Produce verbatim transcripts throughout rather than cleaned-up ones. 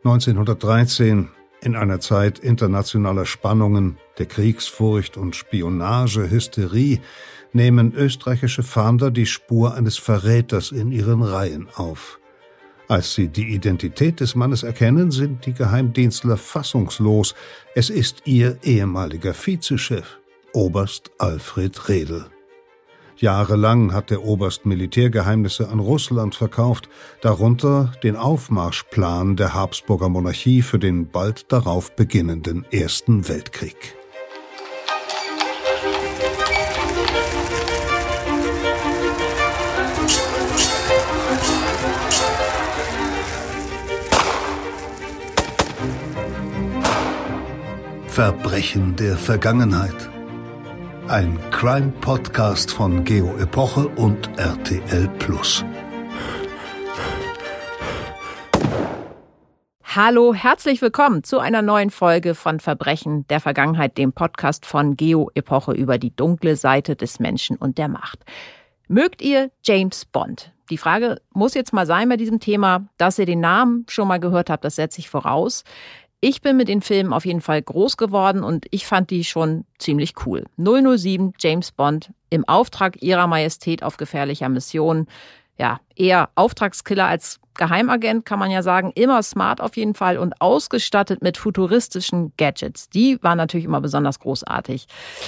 neunzehnhundertdreizehn, in einer Zeit internationaler Spannungen, der Kriegsfurcht und Spionage-Hysterie, nehmen österreichische Fahnder die Spur eines Verräters in ihren Reihen auf. Als sie die Identität des Mannes erkennen, sind die Geheimdienstler fassungslos. Es ist ihr ehemaliger Vizechef, Oberst Alfred Redl. Jahrelang hat der Oberst Militärgeheimnisse an Russland verkauft, darunter den Aufmarschplan der Habsburger Monarchie für den bald darauf beginnenden Ersten Weltkrieg. Verbrechen der Vergangenheit. Ein Crime-Podcast von Geo Epoche und R T L Plus. Hallo, herzlich willkommen zu einer neuen Folge von Verbrechen der Vergangenheit, dem Podcast von Geo Epoche über die dunkle Seite des Menschen und der Macht. Mögt ihr James Bond? Die Frage muss jetzt mal sein bei diesem Thema, dass ihr den Namen schon mal gehört habt, das setze ich voraus. Ich bin mit den Filmen auf jeden Fall groß geworden und ich fand die schon ziemlich cool. null null sieben James Bond im Auftrag ihrer Majestät auf gefährlicher Mission. Ja, eher Auftragskiller als Geheimagent, kann man ja sagen. Immer smart auf jeden Fall und ausgestattet mit futuristischen Gadgets. Die waren natürlich immer besonders großartig.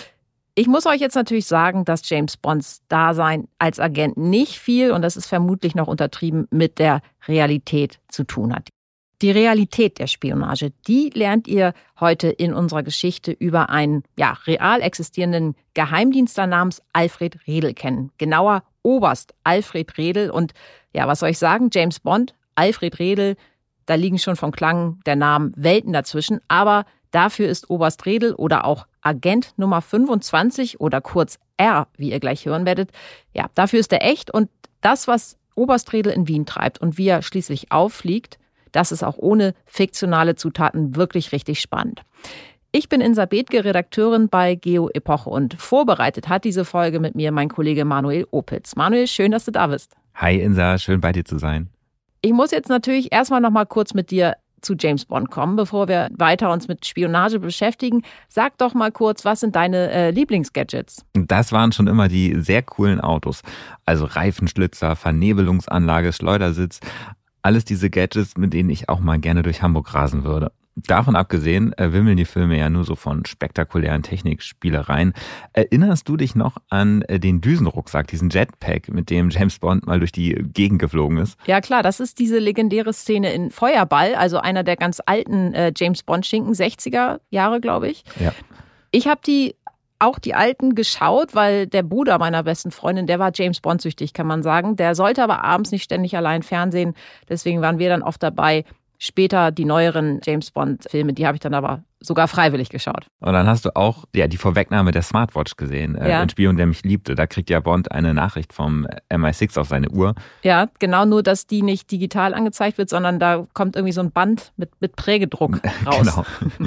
Ich muss euch jetzt natürlich sagen, dass James Bonds Dasein als Agent nicht viel, und das ist vermutlich noch untertrieben, mit der Realität zu tun hat. Die Realität der Spionage, die lernt ihr heute in unserer Geschichte über einen ja, real existierenden Geheimdienstler namens Alfred Redl kennen. Genauer Oberst Alfred Redl. Und ja, was soll ich sagen? James Bond, Alfred Redl, da liegen schon vom Klang der Namen Welten dazwischen. Aber dafür ist Oberst Redl oder auch Agent Nummer fünfundzwanzig oder kurz R, wie ihr gleich hören werdet, ja, dafür ist er echt. Und das, was Oberst Redl in Wien treibt und wie er schließlich auffliegt, das ist auch ohne fiktionale Zutaten wirklich richtig spannend. Ich bin Insa Bethke, Redakteurin bei Geo Epoche, und vorbereitet hat diese Folge mit mir mein Kollege Manuel Opitz. Manuel, schön, dass du da bist. Hi Insa, schön bei dir zu sein. Ich muss jetzt natürlich erstmal noch mal kurz mit dir zu James Bond kommen, bevor wir weiter uns mit Spionage beschäftigen. Sag doch mal kurz, was sind deine äh, Lieblingsgadgets? Das waren schon immer die sehr coolen Autos. Also Reifenschlitzer, Vernebelungsanlage, Schleudersitz. Alles diese Gadgets, mit denen ich auch mal gerne durch Hamburg rasen würde. Davon abgesehen äh, wimmeln die Filme ja nur so von spektakulären Technikspielereien. Erinnerst du dich noch an äh, den Düsenrucksack, diesen Jetpack, mit dem James Bond mal durch die Gegend geflogen ist? Ja klar, das ist diese legendäre Szene in Feuerball, also einer der ganz alten äh, James Bond-Schinken, sechziger Jahre, glaube ich. Ja. Ich habe die auch die alten geschaut, weil der Bruder meiner besten Freundin, der war James Bond-süchtig, kann man sagen. Der sollte aber abends nicht ständig allein Fernsehen. Deswegen waren wir dann oft dabei. Später die neueren James Bond-Filme, die habe ich dann aber sogar freiwillig geschaut. Und dann hast du auch ja, die Vorwegnahme der Smartwatch gesehen, äh, ja. in Spion, der mich liebte. Da kriegt ja Bond eine Nachricht vom M I sechs auf seine Uhr. Ja, genau, nur dass die nicht digital angezeigt wird, sondern da kommt irgendwie so ein Band mit, mit Prägedruck raus. Genau.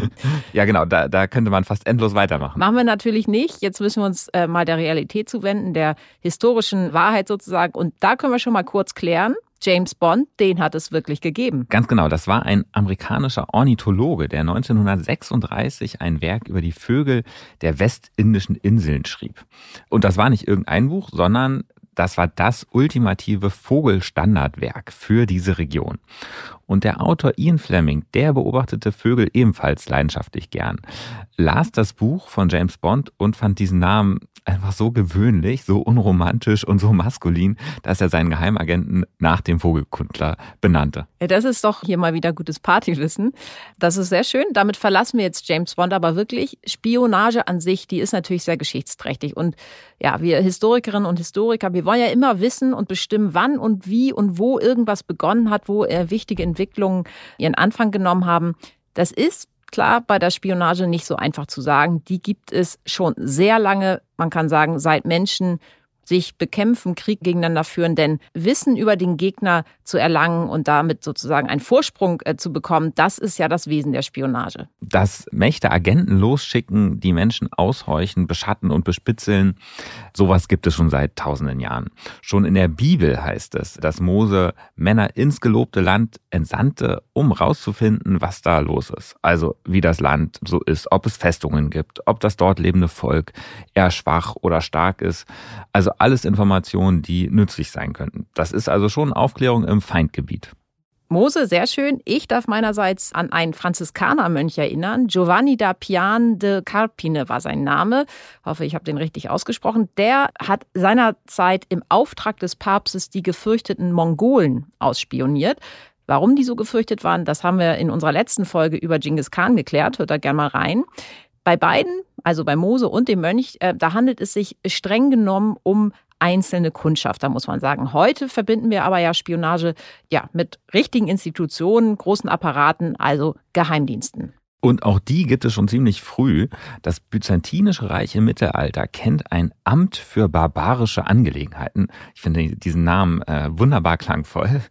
Ja, genau, da, da könnte man fast endlos weitermachen. Machen wir natürlich nicht. Jetzt müssen wir uns äh, mal der Realität zuwenden, der historischen Wahrheit sozusagen. Und da können wir schon mal kurz klären. James Bond, den hat es wirklich gegeben. Ganz genau, das war ein amerikanischer Ornithologe, der neunzehnhundertsechsunddreißig ein Werk über die Vögel der westindischen Inseln schrieb. Und das war nicht irgendein Buch, sondern das war das ultimative Vogelstandardwerk für diese Region. Und der Autor Ian Fleming, der beobachtete Vögel ebenfalls leidenschaftlich gern, las das Buch von James Bond und fand diesen Namen einfach so gewöhnlich, so unromantisch und so maskulin, dass er seinen Geheimagenten nach dem Vogelkundler benannte. Ja, das ist doch hier mal wieder gutes Partywissen. Das ist sehr schön. Damit verlassen wir jetzt James Bond, aber wirklich Spionage an sich, die ist natürlich sehr geschichtsträchtig. Und ja, wir Historikerinnen und Historiker, wir wollen ja immer wissen und bestimmen, wann und wie und wo irgendwas begonnen hat, wo äh, wichtige Entwicklungen ihren Anfang genommen haben. Das ist klar bei der Spionage nicht so einfach zu sagen. Die gibt es schon sehr lange, man kann sagen, seit Menschen sich bekämpfen, Krieg gegeneinander führen. Denn Wissen über den Gegner zu erlangen und damit sozusagen einen Vorsprung äh, zu bekommen, das ist ja das Wesen der Spionage. Dass Mächte Agenten losschicken, die Menschen aushorchen, beschatten und bespitzeln, sowas gibt es schon seit tausenden Jahren. Schon in der Bibel heißt es, dass Mose Männer ins gelobte Land entsandte, um rauszufinden, was da los ist. Also wie das Land so ist, ob es Festungen gibt, ob das dort lebende Volk eher schwach oder stark ist. Also alles Informationen, die nützlich sein könnten. Das ist also schon Aufklärung im Feindgebiet. Mose, sehr schön. Ich darf meinerseits an einen Franziskanermönch erinnern. Giovanni da Pian de Carpine war sein Name. Ich hoffe, ich habe den richtig ausgesprochen. Der hat seinerzeit im Auftrag des Papstes die gefürchteten Mongolen ausspioniert. Warum die so gefürchtet waren, das haben wir in unserer letzten Folge über Genghis Khan geklärt. Hört da gerne mal rein. Bei beiden, also bei Mose und dem Mönch, äh, da handelt es sich streng genommen um einzelne Kundschafter, muss man sagen. Heute verbinden wir aber ja Spionage ja, mit richtigen Institutionen, großen Apparaten, also Geheimdiensten. Und auch die gibt es schon ziemlich früh. Das Byzantinische Reich im Mittelalter kennt ein Amt für barbarische Angelegenheiten. Ich finde diesen Namen äh, wunderbar klangvoll.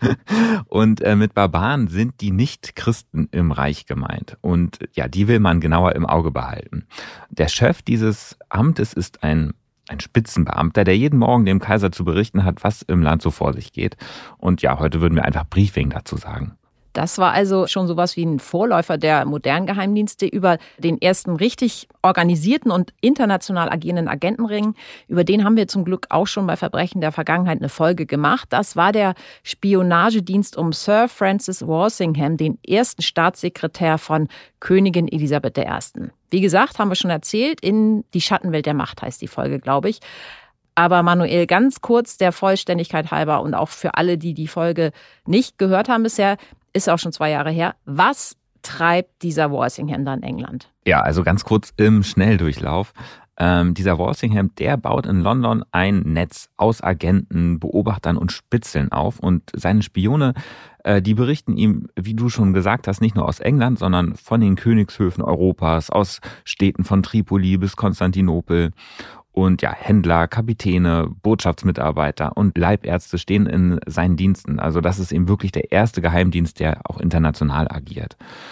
Und äh, mit Barbaren sind die Nicht-Christen im Reich gemeint. Und ja, die will man genauer im Auge behalten. Der Chef dieses Amtes ist ein Ein Spitzenbeamter, der jeden Morgen dem Kaiser zu berichten hat, was im Land so vor sich geht. Und ja, heute würden wir einfach Briefing dazu sagen. Das war also schon sowas wie ein Vorläufer der modernen Geheimdienste. Über den ersten richtig organisierten und international agierenden Agentenring, über den haben wir zum Glück auch schon bei Verbrechen der Vergangenheit eine Folge gemacht. Das war der Spionagedienst um Sir Francis Walsingham, den ersten Staatssekretär von Königin Elisabeth der Ersten. Wie gesagt, haben wir schon erzählt, in Die Schattenwelt der Macht heißt die Folge, glaube ich. Aber Manuel, ganz kurz der Vollständigkeit halber und auch für alle, die die Folge nicht gehört haben bisher, ist auch schon zwei Jahre her. Was treibt dieser Walsingham da in England? Ja, also ganz kurz im Schnelldurchlauf. Ähm, dieser Walsingham, der baut in London ein Netz aus Agenten, Beobachtern und Spitzeln auf. Und seine Spione, äh, die berichten ihm, wie du schon gesagt hast, nicht nur aus England, sondern von den Königshöfen Europas, aus Städten von Tripoli bis Konstantinopel. Und ja, Händler, Kapitäne, Botschaftsmitarbeiter und Leibärzte stehen in seinen Diensten. Also das ist eben wirklich der erste Geheimdienst, der auch international agiert.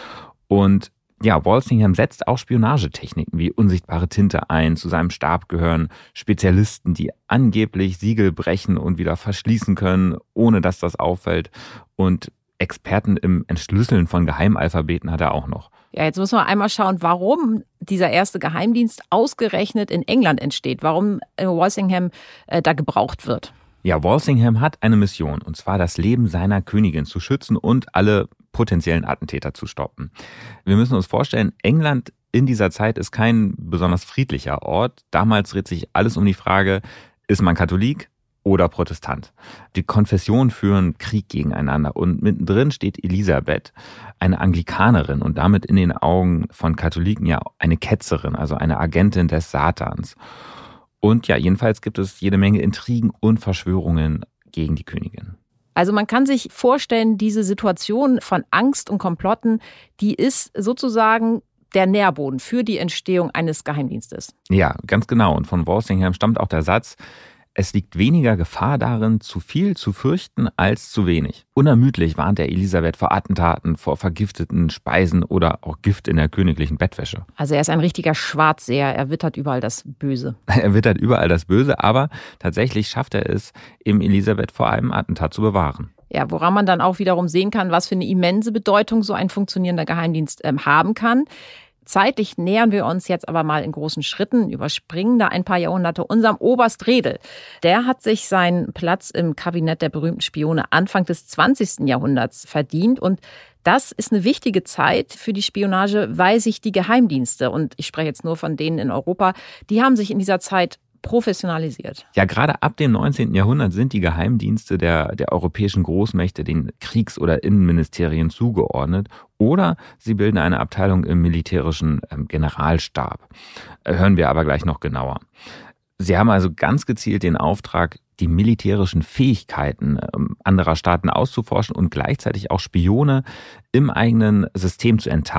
Und ja, Walsingham setzt auch Spionagetechniken wie unsichtbare Tinte ein. Zu seinem Stab gehören Spezialisten, die angeblich Siegel brechen und wieder verschließen können, ohne dass das auffällt. Und Experten im Entschlüsseln von Geheimalphabeten hat er auch noch. Ja, jetzt müssen wir einmal schauen, warum dieser erste Geheimdienst ausgerechnet in England entsteht, warum Walsingham äh, da gebraucht wird. Ja, Walsingham hat eine Mission, und zwar das Leben seiner Königin zu schützen und alle potenziellen Attentäter zu stoppen. Wir müssen uns vorstellen, England in dieser Zeit ist kein besonders friedlicher Ort. Damals dreht sich alles um die Frage, ist man Katholik oder Protestant? Die Konfessionen führen Krieg gegeneinander und mittendrin steht Elisabeth, eine Anglikanerin und damit in den Augen von Katholiken ja eine Ketzerin, also eine Agentin des Satans. Und ja, jedenfalls gibt es jede Menge Intrigen und Verschwörungen gegen die Königin. Also man kann sich vorstellen, diese Situation von Angst und Komplotten, die ist sozusagen der Nährboden für die Entstehung eines Geheimdienstes. Ja, ganz genau. Und von Walsingham stammt auch der Satz: Es liegt weniger Gefahr darin, zu viel zu fürchten als zu wenig. Unermüdlich warnt er Elisabeth vor Attentaten, vor vergifteten Speisen oder auch Gift in der königlichen Bettwäsche. Also er ist ein richtiger Schwarzseher, er wittert überall das Böse. Er wittert überall das Böse, aber tatsächlich schafft er es, eben Elisabeth vor einem Attentat zu bewahren. Ja, woran man dann auch wiederum sehen kann, was für eine immense Bedeutung so ein funktionierender Geheimdienst ähm, haben kann. Zeitlich nähern wir uns jetzt aber mal in großen Schritten, überspringen da ein paar Jahrhunderte unserem Oberst Redl. Der hat sich seinen Platz im Kabinett der berühmten Spione Anfang des zwanzigsten Jahrhunderts verdient. Und das ist eine wichtige Zeit für die Spionage, weil sich die Geheimdienste, und ich spreche jetzt nur von denen in Europa, die haben sich in dieser Zeit professionalisiert. Ja, gerade ab dem neunzehnten Jahrhundert sind die Geheimdienste der, der europäischen Großmächte den Kriegs- oder Innenministerien zugeordnet oder sie bilden eine Abteilung im militärischen ähm, Generalstab. Hören wir aber gleich noch genauer. Sie haben also ganz gezielt den Auftrag, die militärischen Fähigkeiten ähm, anderer Staaten auszuforschen und gleichzeitig auch Spione im eigenen System zu enttarnen.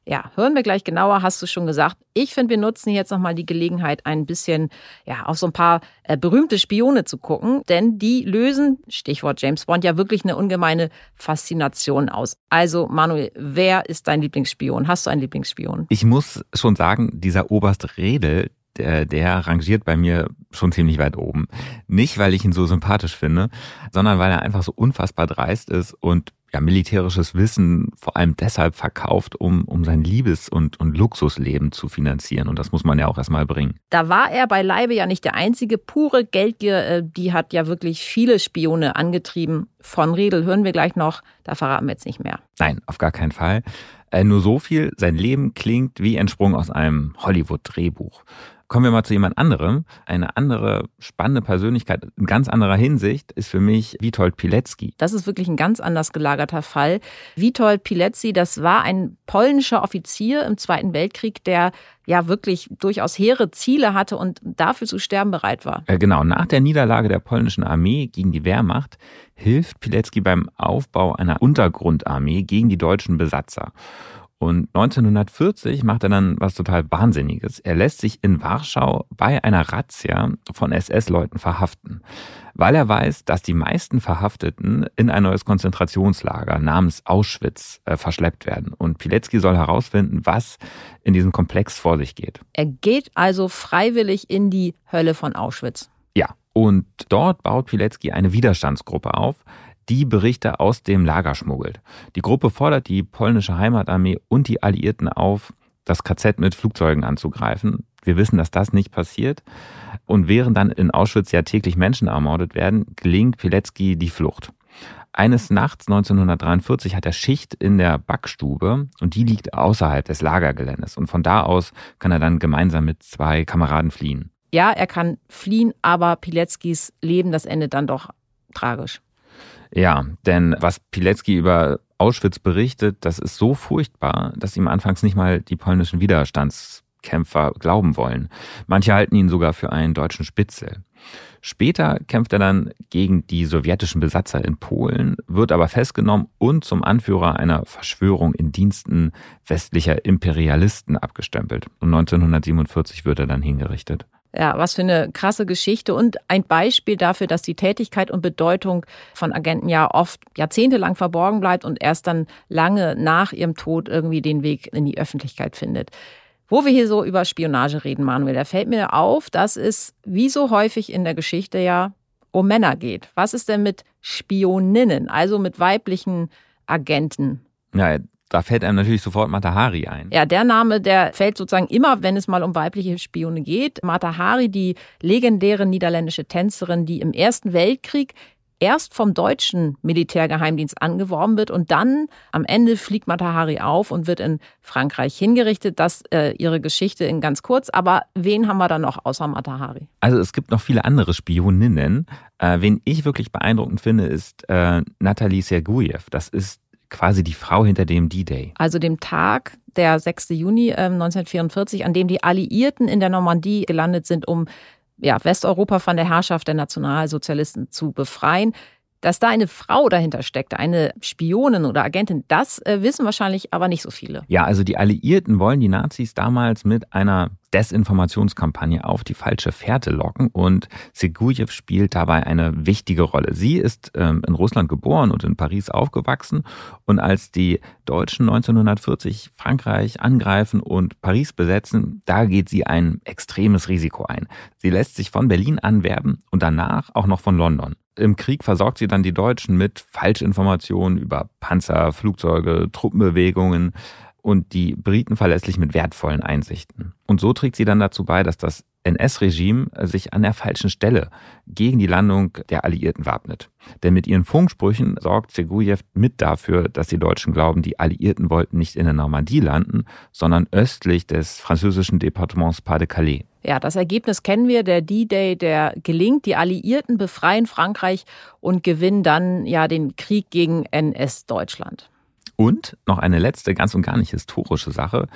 Ja, hören wir gleich genauer, hast du schon gesagt. Ich finde, wir nutzen jetzt nochmal die Gelegenheit, ein bisschen ja, auf so ein paar äh, berühmte Spione zu gucken. Denn die lösen, Stichwort James Bond, ja wirklich eine ungemeine Faszination aus. Also Manuel, wer ist dein Lieblingsspion? Hast du einen Lieblingsspion? Ich muss schon sagen, dieser Oberst Redl, der, der rangiert bei mir schon ziemlich weit oben. Nicht, weil ich ihn so sympathisch finde, sondern weil er einfach so unfassbar dreist ist und ja, militärisches Wissen vor allem deshalb verkauft, um, um sein Liebes- und, und Luxusleben zu finanzieren. Und das muss man ja auch erstmal bringen. Da war er beileibe ja nicht der einzige. Pure Geldgier, die hat ja wirklich viele Spione angetrieben. Von Redl hören wir gleich noch, da verraten wir jetzt nicht mehr. Nein, auf gar keinen Fall. Äh, nur so viel, sein Leben klingt wie entsprungen aus einem Hollywood-Drehbuch. Kommen wir mal zu jemand anderem. Eine andere spannende Persönlichkeit in ganz anderer Hinsicht ist für mich Witold Pilecki. Das ist wirklich ein ganz anders gelagerter Fall. Witold Pilecki, das war ein polnischer Offizier im Zweiten Weltkrieg, der ja wirklich durchaus hehre Ziele hatte und dafür zu sterben bereit war. Äh, genau, nach der Niederlage der polnischen Armee gegen die Wehrmacht hilft Pilecki beim Aufbau einer Untergrundarmee gegen die deutschen Besatzer. Und neunzehnhundertvierzig macht er dann was total Wahnsinniges. Er lässt sich in Warschau bei einer Razzia von S S-Leuten verhaften, weil er weiß, dass die meisten Verhafteten in ein neues Konzentrationslager namens Auschwitz äh, verschleppt werden. Und Pilecki soll herausfinden, was in diesem Komplex vor sich geht. Er geht also freiwillig in die Hölle von Auschwitz. Ja, und dort baut Pilecki eine Widerstandsgruppe auf, die Berichte aus dem Lager schmuggelt. Die Gruppe fordert die polnische Heimatarmee und die Alliierten auf, das K Z mit Flugzeugen anzugreifen. Wir wissen, dass das nicht passiert. Und während dann in Auschwitz ja täglich Menschen ermordet werden, gelingt Pilecki die Flucht. Eines Nachts neunzehnhundertdreiundvierzig hat er Schicht in der Backstube und die liegt außerhalb des Lagergeländes. Und von da aus kann er dann gemeinsam mit zwei Kameraden fliehen. Ja, er kann fliehen, aber Pileckis Leben, das endet dann doch tragisch. Ja, denn was Pilecki über Auschwitz berichtet, das ist so furchtbar, dass ihm anfangs nicht mal die polnischen Widerstandskämpfer glauben wollen. Manche halten ihn sogar für einen deutschen Spitzel. Später kämpft er dann gegen die sowjetischen Besatzer in Polen, wird aber festgenommen und zum Anführer einer Verschwörung in Diensten westlicher Imperialisten abgestempelt. Und neunzehnhundertsiebenundvierzig wird er dann hingerichtet. Ja, was für eine krasse Geschichte und ein Beispiel dafür, dass die Tätigkeit und Bedeutung von Agenten ja oft jahrzehntelang verborgen bleibt und erst dann lange nach ihrem Tod irgendwie den Weg in die Öffentlichkeit findet. Wo wir hier so über Spionage reden, Manuel, da fällt mir auf, dass es wie so häufig in der Geschichte ja um Männer geht. Was ist denn mit Spioninnen, also mit weiblichen Agenten? Ja, da fällt einem natürlich sofort Mata Hari ein. Ja, der Name, der fällt sozusagen immer, wenn es mal um weibliche Spione geht. Mata Hari, die legendäre niederländische Tänzerin, die im Ersten Weltkrieg erst vom deutschen Militärgeheimdienst angeworben wird und dann am Ende fliegt Mata Hari auf und wird in Frankreich hingerichtet. Das äh, ihre Geschichte in ganz kurz. Aber wen haben wir da noch außer Mata Hari? Also es gibt noch viele andere Spioninnen. Äh, wen ich wirklich beeindruckend finde, ist äh, Natalie Sergujew. Das ist quasi die Frau hinter dem D-Day. Also dem Tag, der sechster Juni neunzehnhundertvierundvierzig, an dem die Alliierten in der Normandie gelandet sind, um ja, Westeuropa von der Herrschaft der Nationalsozialisten zu befreien. Dass da eine Frau dahinter steckt, eine Spionin oder Agentin, das äh, wissen wahrscheinlich aber nicht so viele. Ja, also die Alliierten wollen die Nazis damals mit einer Desinformationskampagne auf die falsche Fährte locken und Sergujew spielt dabei eine wichtige Rolle. Sie ist ähm, in Russland geboren und in Paris aufgewachsen und als die Deutschen neunzehnhundertvierzig Frankreich angreifen und Paris besetzen, da geht sie ein extremes Risiko ein. Sie lässt sich von Berlin anwerben und danach auch noch von London. Im Krieg versorgt sie dann die Deutschen mit Falschinformationen über Panzer, Flugzeuge, Truppenbewegungen und die Briten verlässlich mit wertvollen Einsichten. Und so trägt sie dann dazu bei, dass das N S-Regime sich an der falschen Stelle gegen die Landung der Alliierten wappnet. Denn mit ihren Funksprüchen sorgt Sergujew mit dafür, dass die Deutschen glauben, die Alliierten wollten nicht in der Normandie landen, sondern östlich des französischen Departements Pas-de-Calais. Ja, das Ergebnis kennen wir, der D-Day, der gelingt. Die Alliierten befreien Frankreich und gewinnen dann ja den Krieg gegen N S-Deutschland. Und noch eine letzte, ganz und gar nicht historische Sache.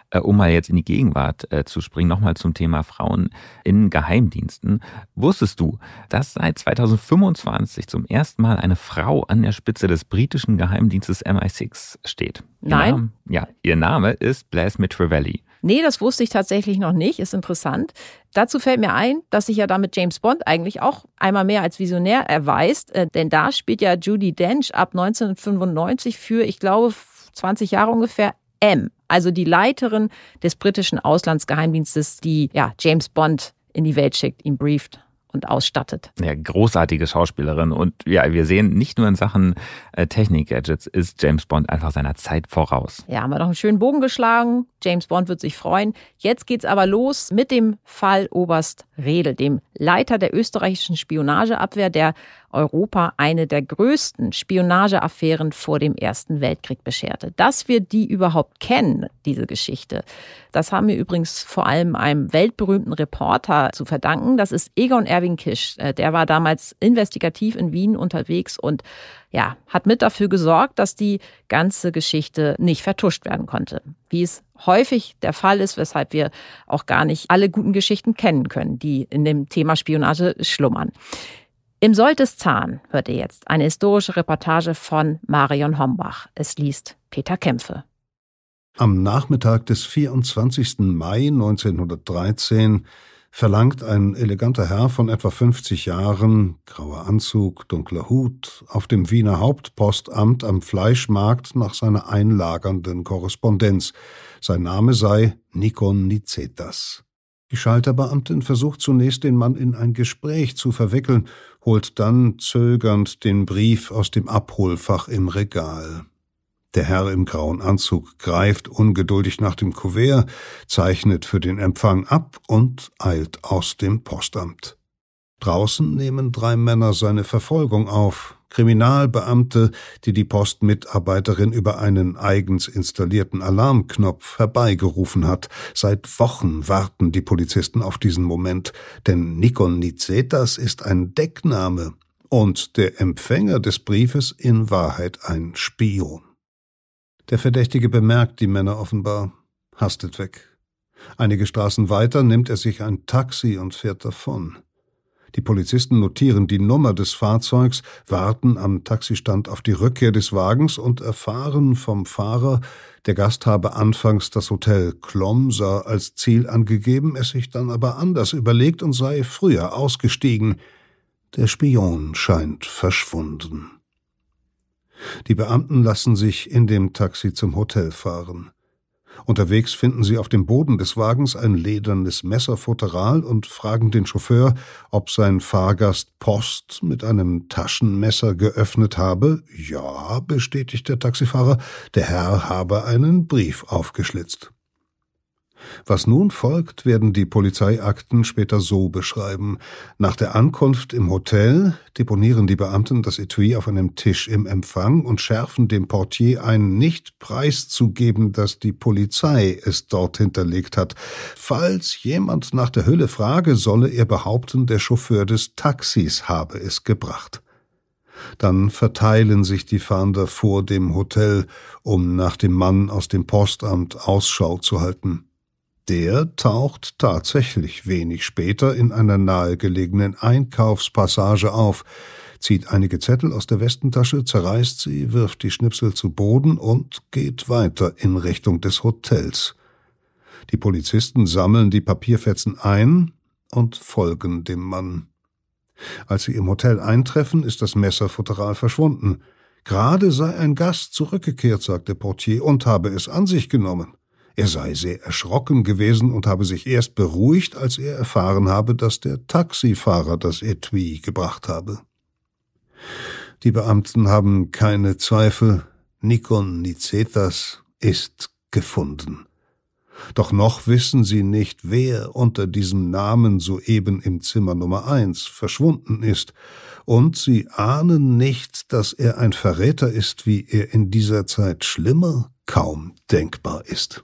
Um mal jetzt in die Gegenwart äh, zu springen, nochmal zum Thema Frauen in Geheimdiensten. Wusstest du, dass seit zweitausendfünfundzwanzig zum ersten Mal eine Frau an der Spitze des britischen Geheimdienstes M I six steht? Nein. Name, ja, ihr Name ist Blasmith Trevally. Nee, das wusste ich tatsächlich noch nicht. Ist interessant. Dazu fällt mir ein, dass sich ja damit James Bond eigentlich auch einmal mehr als Visionär erweist. Äh, denn da spielt ja Judi Dench ab neunzehnhundertfünfundneunzig für, ich glaube, zwanzig Jahre ungefähr M. Also die Leiterin des britischen Auslandsgeheimdienstes, die ja James Bond in die Welt schickt, ihn brieft und ausstattet. Ja, großartige Schauspielerin. Und ja, wir sehen, nicht nur in Sachen äh, Technik-Gadgets ist James Bond einfach seiner Zeit voraus. Ja, haben wir doch einen schönen Bogen geschlagen. James Bond wird sich freuen. Jetzt geht's aber los mit dem Fall Oberst Redl, dem Leiter der österreichischen Spionageabwehr, der Europa eine der größten Spionageaffären vor dem Ersten Weltkrieg bescherte. Dass wir die überhaupt kennen, diese Geschichte, das haben wir übrigens vor allem einem weltberühmten Reporter zu verdanken. Das ist Egon Erwin Kisch. Der war damals investigativ in Wien unterwegs und ja, hat mit dafür gesorgt, dass die ganze Geschichte nicht vertuscht werden konnte. Wie es häufig der Fall ist, weshalb wir auch gar nicht alle guten Geschichten kennen können, die in dem Thema Spionage schlummern. Im Sold des Zahn hört ihr jetzt eine historische Reportage von Marion Hombach. Es liest Peter Kämpfe. Am Nachmittag des vierundzwanzigsten Mai neunzehnhundertdreizehn verlangt ein eleganter Herr von etwa fünfzig Jahren, grauer Anzug, dunkler Hut, auf dem Wiener Hauptpostamt am Fleischmarkt nach seiner einlagernden Korrespondenz. Sein Name sei Nikon Nicetas. Die Schalterbeamtin versucht zunächst, den Mann in ein Gespräch zu verwickeln, holt dann zögernd den Brief aus dem Abholfach im Regal. Der Herr im grauen Anzug greift ungeduldig nach dem Kuvert, zeichnet für den Empfang ab und eilt aus dem Postamt. Draußen nehmen drei Männer seine Verfolgung auf. Kriminalbeamte, die die Postmitarbeiterin über einen eigens installierten Alarmknopf herbeigerufen hat. Seit Wochen warten die Polizisten auf diesen Moment, denn Nikon Nicetas ist ein Deckname und der Empfänger des Briefes in Wahrheit ein Spion. Der Verdächtige bemerkt die Männer offenbar, hastet weg. Einige Straßen weiter nimmt er sich ein Taxi und fährt davon. Die Polizisten notieren die Nummer des Fahrzeugs, warten am Taxistand auf die Rückkehr des Wagens und erfahren vom Fahrer, der Gast habe anfangs das Hotel Klomsa als Ziel angegeben, es sich dann aber anders überlegt und sei früher ausgestiegen. Der Spion scheint verschwunden. Die Beamten lassen sich in dem Taxi zum Hotel fahren. Unterwegs finden sie auf dem Boden des Wagens ein ledernes Messerfutteral und fragen den Chauffeur, ob sein Fahrgast Post mit einem Taschenmesser geöffnet habe. Ja, bestätigt der Taxifahrer, der Herr habe einen Brief aufgeschlitzt. Was nun folgt, werden die Polizeiakten später so beschreiben. Nach der Ankunft im Hotel deponieren die Beamten das Etui auf einem Tisch im Empfang und schärfen dem Portier ein, nicht preiszugeben, dass die Polizei es dort hinterlegt hat. Falls jemand nach der Hülle frage, solle er behaupten, der Chauffeur des Taxis habe es gebracht. Dann verteilen sich die Fahnder vor dem Hotel, um nach dem Mann aus dem Postamt Ausschau zu halten. Der taucht tatsächlich wenig später in einer nahegelegenen Einkaufspassage auf, zieht einige Zettel aus der Westentasche, zerreißt sie, wirft die Schnipsel zu Boden und geht weiter in Richtung des Hotels. Die Polizisten sammeln die Papierfetzen ein und folgen dem Mann. Als sie im Hotel eintreffen, ist das Messerfutteral verschwunden. Gerade sei ein Gast zurückgekehrt, sagt der Portier, und habe es an sich genommen. Er sei sehr erschrocken gewesen und habe sich erst beruhigt, als er erfahren habe, dass der Taxifahrer das Etui gebracht habe. Die Beamten haben keine Zweifel, Nikon Nicetas ist gefunden. Doch noch wissen sie nicht, wer unter diesem Namen soeben im Zimmer Nummer eins verschwunden ist, und sie ahnen nicht, dass er ein Verräter ist, wie er in dieser Zeit schlimmer kaum denkbar ist.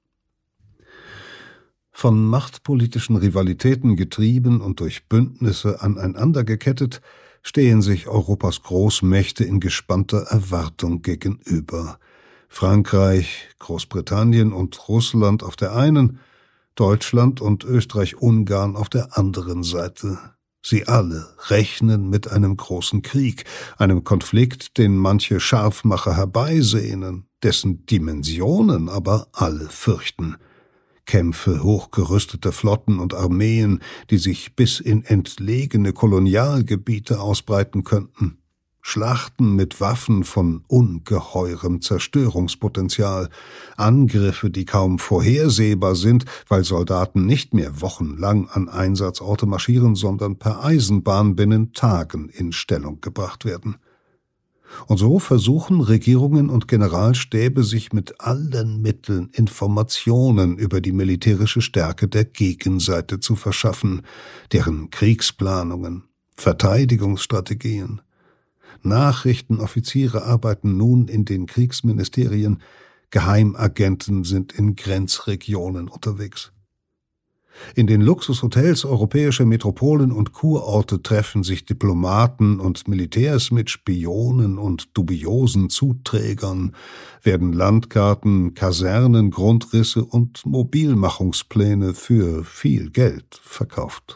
Von machtpolitischen Rivalitäten getrieben und durch Bündnisse aneinander gekettet, stehen sich Europas Großmächte in gespannter Erwartung gegenüber. Frankreich, Großbritannien und Russland auf der einen, Deutschland und Österreich-Ungarn auf der anderen Seite. Sie alle rechnen mit einem großen Krieg, einem Konflikt, den manche Scharfmacher herbeisehnen, dessen Dimensionen aber alle fürchten. Kämpfe hochgerüsteter Flotten und Armeen, die sich bis in entlegene Kolonialgebiete ausbreiten könnten. Schlachten mit Waffen von ungeheurem Zerstörungspotenzial, Angriffe, die kaum vorhersehbar sind, weil Soldaten nicht mehr wochenlang an Einsatzorte marschieren, sondern per Eisenbahn binnen Tagen in Stellung gebracht werden. Und so versuchen Regierungen und Generalstäbe, sich mit allen Mitteln Informationen über die militärische Stärke der Gegenseite zu verschaffen, deren Kriegsplanungen, Verteidigungsstrategien. Nachrichtenoffiziere arbeiten nun in den Kriegsministerien, Geheimagenten sind in Grenzregionen unterwegs. In den Luxushotels europäischer Metropolen und Kurorte treffen sich Diplomaten und Militärs mit Spionen und dubiosen Zuträgern, werden Landkarten, Kasernen, Grundrisse und Mobilmachungspläne für viel Geld verkauft.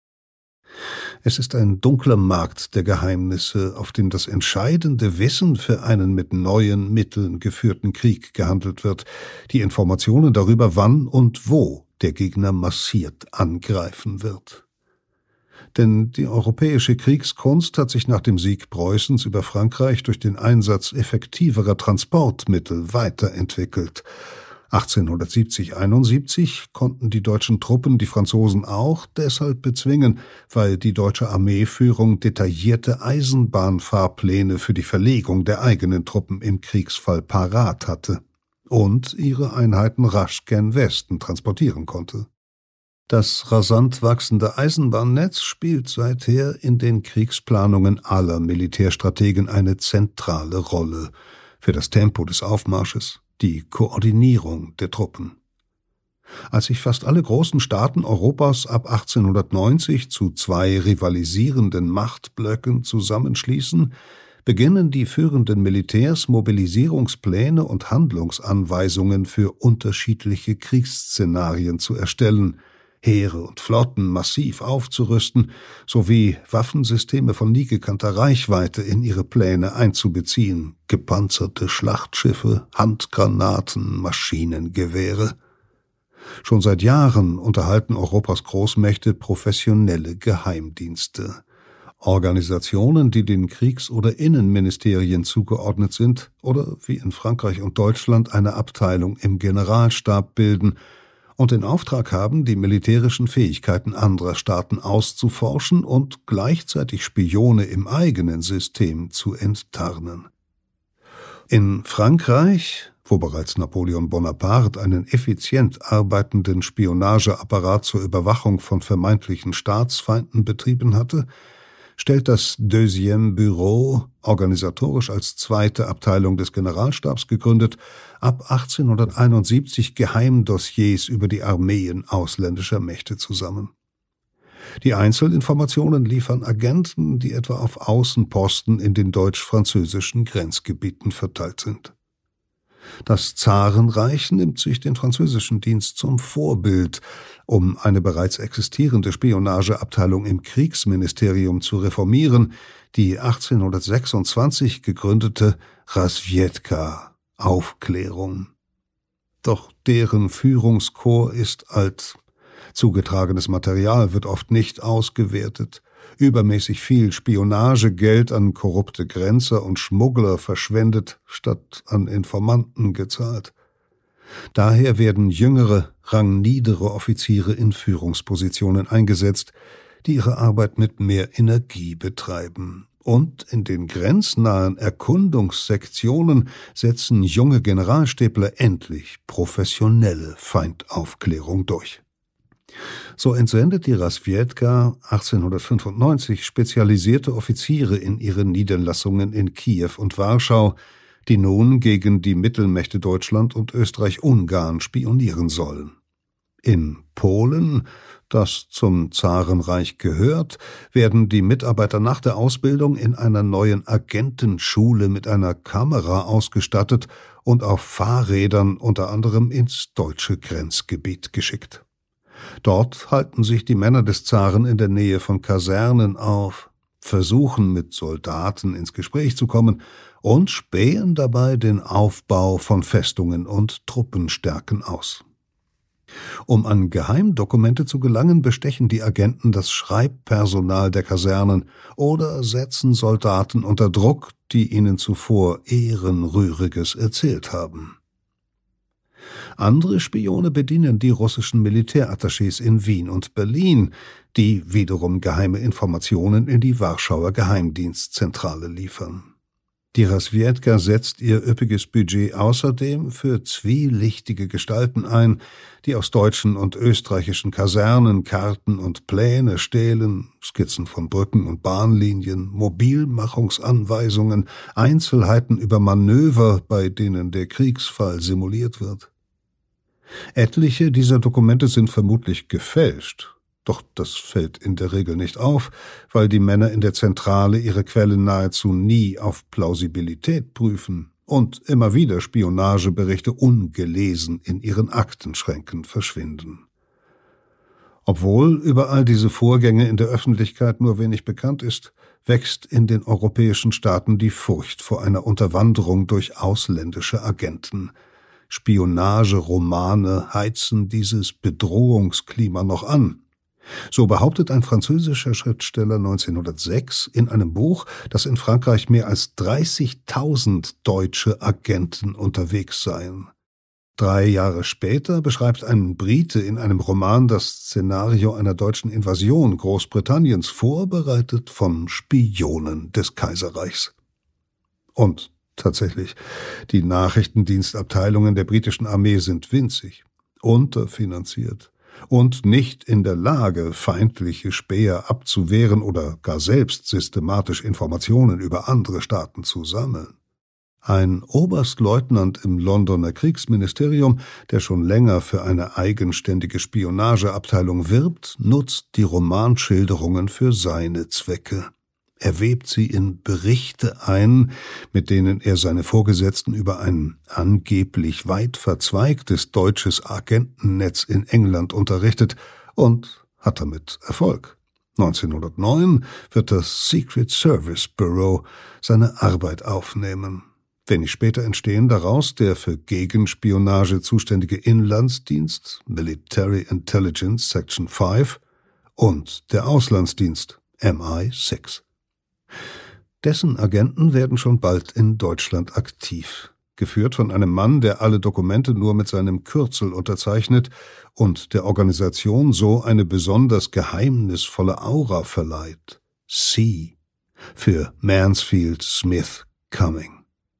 Es ist ein dunkler Markt der Geheimnisse, auf dem das entscheidende Wissen für einen mit neuen Mitteln geführten Krieg gehandelt wird, die Informationen darüber, wann und wo der Gegner massiert angreifen wird. Denn die europäische Kriegskunst hat sich nach dem Sieg Preußens über Frankreich durch den Einsatz effektiverer Transportmittel weiterentwickelt. achtzehnhundertsiebzig einundsiebzig konnten die deutschen Truppen die Franzosen auch deshalb bezwingen, weil die deutsche Armeeführung detaillierte Eisenbahnfahrpläne für die Verlegung der eigenen Truppen im Kriegsfall parat hatte und ihre Einheiten rasch gen Westen transportieren konnte. Das rasant wachsende Eisenbahnnetz spielt seither in den Kriegsplanungen aller Militärstrategen eine zentrale Rolle für das Tempo des Aufmarsches, die Koordinierung der Truppen. Als sich fast alle großen Staaten Europas ab achtzehnhundertneunzig zu zwei rivalisierenden Machtblöcken zusammenschließen, beginnen die führenden Militärs Mobilisierungspläne und Handlungsanweisungen für unterschiedliche Kriegsszenarien zu erstellen, Heere und Flotten massiv aufzurüsten, sowie Waffensysteme von nie gekannter Reichweite in ihre Pläne einzubeziehen, gepanzerte Schlachtschiffe, Handgranaten, Maschinengewehre. Schon seit Jahren unterhalten Europas Großmächte professionelle Geheimdienste. Organisationen, die den Kriegs- oder Innenministerien zugeordnet sind oder wie in Frankreich und Deutschland eine Abteilung im Generalstab bilden und den Auftrag haben, die militärischen Fähigkeiten anderer Staaten auszuforschen und gleichzeitig Spione im eigenen System zu enttarnen. In Frankreich, wo bereits Napoleon Bonaparte einen effizient arbeitenden Spionageapparat zur Überwachung von vermeintlichen Staatsfeinden betrieben hatte, stellt das Deuxième Bureau, organisatorisch als zweite Abteilung des Generalstabs gegründet, ab achtzehnhunderteinundsiebzig Geheimdossiers über die Armeen ausländischer Mächte zusammen. Die Einzelinformationen liefern Agenten, die etwa auf Außenposten in den deutsch-französischen Grenzgebieten verteilt sind. Das Zarenreich nimmt sich den französischen Dienst zum Vorbild, um eine bereits existierende Spionageabteilung im Kriegsministerium zu reformieren, die achtzehnhundertsechsundzwanzig gegründete Razwiedka, Aufklärung. Doch deren Führungskorps ist alt. Zugetragenes Material wird oft nicht ausgewertet. Übermäßig viel Spionagegeld an korrupte Grenzer und Schmuggler verschwendet, statt an Informanten gezahlt. Daher werden jüngere, rangniedere Offiziere in Führungspositionen eingesetzt, die ihre Arbeit mit mehr Energie betreiben. Und in den grenznahen Erkundungssektionen setzen junge Generalstäbler endlich professionelle Feindaufklärung durch. So entsendet die Razwiedka achtzehnhundertfünfundneunzig spezialisierte Offiziere in ihre Niederlassungen in Kiew und Warschau, die nun gegen die Mittelmächte Deutschland und Österreich-Ungarn spionieren sollen. In Polen, das zum Zarenreich gehört, werden die Mitarbeiter nach der Ausbildung in einer neuen Agentenschule mit einer Kamera ausgestattet und auf Fahrrädern unter anderem ins deutsche Grenzgebiet geschickt. Dort halten sich die Männer des Zaren in der Nähe von Kasernen auf, versuchen mit Soldaten ins Gespräch zu kommen und spähen dabei den Aufbau von Festungen und Truppenstärken aus. Um an Geheimdokumente zu gelangen, bestechen die Agenten das Schreibpersonal der Kasernen oder setzen Soldaten unter Druck, die ihnen zuvor Ehrenrühriges erzählt haben. Andere Spione bedienen die russischen Militärattachés in Wien und Berlin, die wiederum geheime Informationen in die Warschauer Geheimdienstzentrale liefern. Die Razwiedka setzt ihr üppiges Budget außerdem für zwielichtige Gestalten ein, die aus deutschen und österreichischen Kasernen Karten und Pläne stehlen, Skizzen von Brücken und Bahnlinien, Mobilmachungsanweisungen, Einzelheiten über Manöver, bei denen der Kriegsfall simuliert wird. Etliche dieser Dokumente sind vermutlich gefälscht. Doch das fällt in der Regel nicht auf, weil die Männer in der Zentrale ihre Quellen nahezu nie auf Plausibilität prüfen und immer wieder Spionageberichte ungelesen in ihren Aktenschränken verschwinden. Obwohl über all diese Vorgänge in der Öffentlichkeit nur wenig bekannt ist, wächst in den europäischen Staaten die Furcht vor einer Unterwanderung durch ausländische Agenten. Spionageromane heizen dieses Bedrohungsklima noch an. So behauptet ein französischer Schriftsteller neunzehnhundertsechs in einem Buch, dass in Frankreich mehr als dreißigtausend deutsche Agenten unterwegs seien. Drei Jahre später beschreibt ein Brite in einem Roman das Szenario einer deutschen Invasion Großbritanniens, vorbereitet von Spionen des Kaiserreichs. Und tatsächlich, die Nachrichtendienstabteilungen der britischen Armee sind winzig, unterfinanziert und nicht in der Lage, feindliche Späher abzuwehren oder gar selbst systematisch Informationen über andere Staaten zu sammeln. Ein Oberstleutnant im Londoner Kriegsministerium, der schon länger für eine eigenständige Spionageabteilung wirbt, nutzt die Romanschilderungen für seine Zwecke. Er webt sie in Berichte ein, mit denen er seine Vorgesetzten über ein angeblich weit verzweigtes deutsches Agentennetz in England unterrichtet und hat damit Erfolg. neunzehnhundertneun wird das Secret Service Bureau seine Arbeit aufnehmen. Wenig später entstehen daraus der für Gegenspionage zuständige Inlandsdienst, Military Intelligence Section fünf und der Auslandsdienst, M I sechs. Dessen Agenten werden schon bald in Deutschland aktiv, geführt von einem Mann, der alle Dokumente nur mit seinem Kürzel unterzeichnet und der Organisation so eine besonders geheimnisvolle Aura verleiht. C für Mansfield Smith Cumming.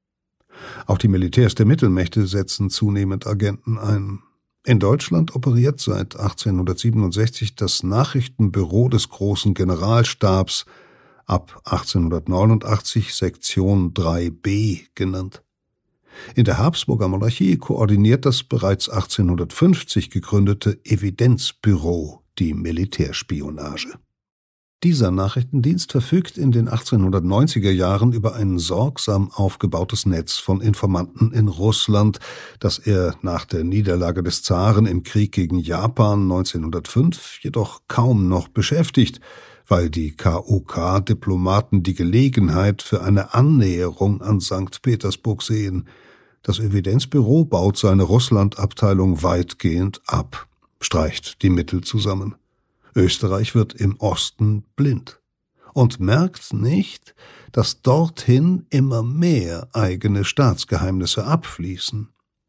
Auch die Militärs der Mittelmächte setzen zunehmend Agenten ein. In Deutschland operiert seit achtzehnhundertsiebenundsechzig das Nachrichtenbüro des Großen Generalstabs, ab achtzehnhundertneunundachtzig Sektion drei b genannt. In der Habsburger Monarchie koordiniert das bereits achtzehnhundertfünfzig gegründete Evidenzbüro die Militärspionage. Dieser Nachrichtendienst verfügt in den achtzehnhundertneunziger Jahren über ein sorgsam aufgebautes Netz von Informanten in Russland, das er nach der Niederlage des Zaren im Krieg gegen Japan neunzehnhundertfünf jedoch kaum noch beschäftigt, weil die K U K-Diplomaten die Gelegenheit für eine Annäherung an Sankt Petersburg sehen. Das Evidenzbüro baut seine Russlandabteilung weitgehend ab, streicht die Mittel zusammen. Österreich wird im Osten blind und merkt nicht, dass dorthin immer mehr eigene Staatsgeheimnisse abfließen.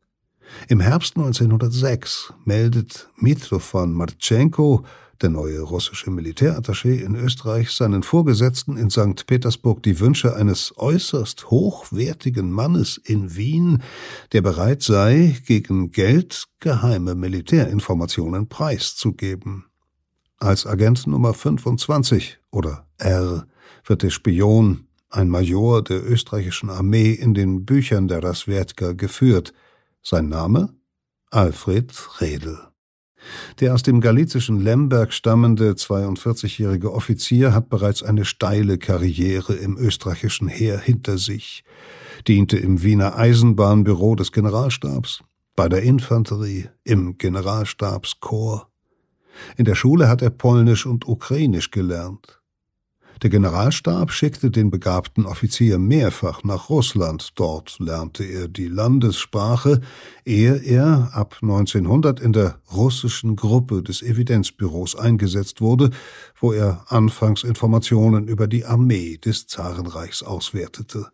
Im Herbst neunzehnhundertsechs meldet Mitrofan Martschenko, der neue russische Militärattaché in Österreich, seinen Vorgesetzten in Sankt Petersburg die Wünsche eines äußerst hochwertigen Mannes in Wien, der bereit sei, gegen Geld geheime Militärinformationen preiszugeben. Als Agent Nummer fünfundzwanzig oder R wird der Spion, ein Major der österreichischen Armee, in den Büchern der Razwiedka geführt. Sein Name? Alfred Redl. Der aus dem galizischen Lemberg stammende zweiundvierzigjährige Offizier hat bereits eine steile Karriere im österreichischen Heer hinter sich, diente im Wiener Eisenbahnbüro des Generalstabs, bei der Infanterie, im Generalstabskorps. In der Schule hat er Polnisch und Ukrainisch gelernt. Der Generalstab schickte den begabten Offizier mehrfach nach Russland. Dort lernte er die Landessprache, ehe er ab neunzehnhundert in der russischen Gruppe des Evidenzbüros eingesetzt wurde, wo er anfangs Informationen über die Armee des Zarenreichs auswertete.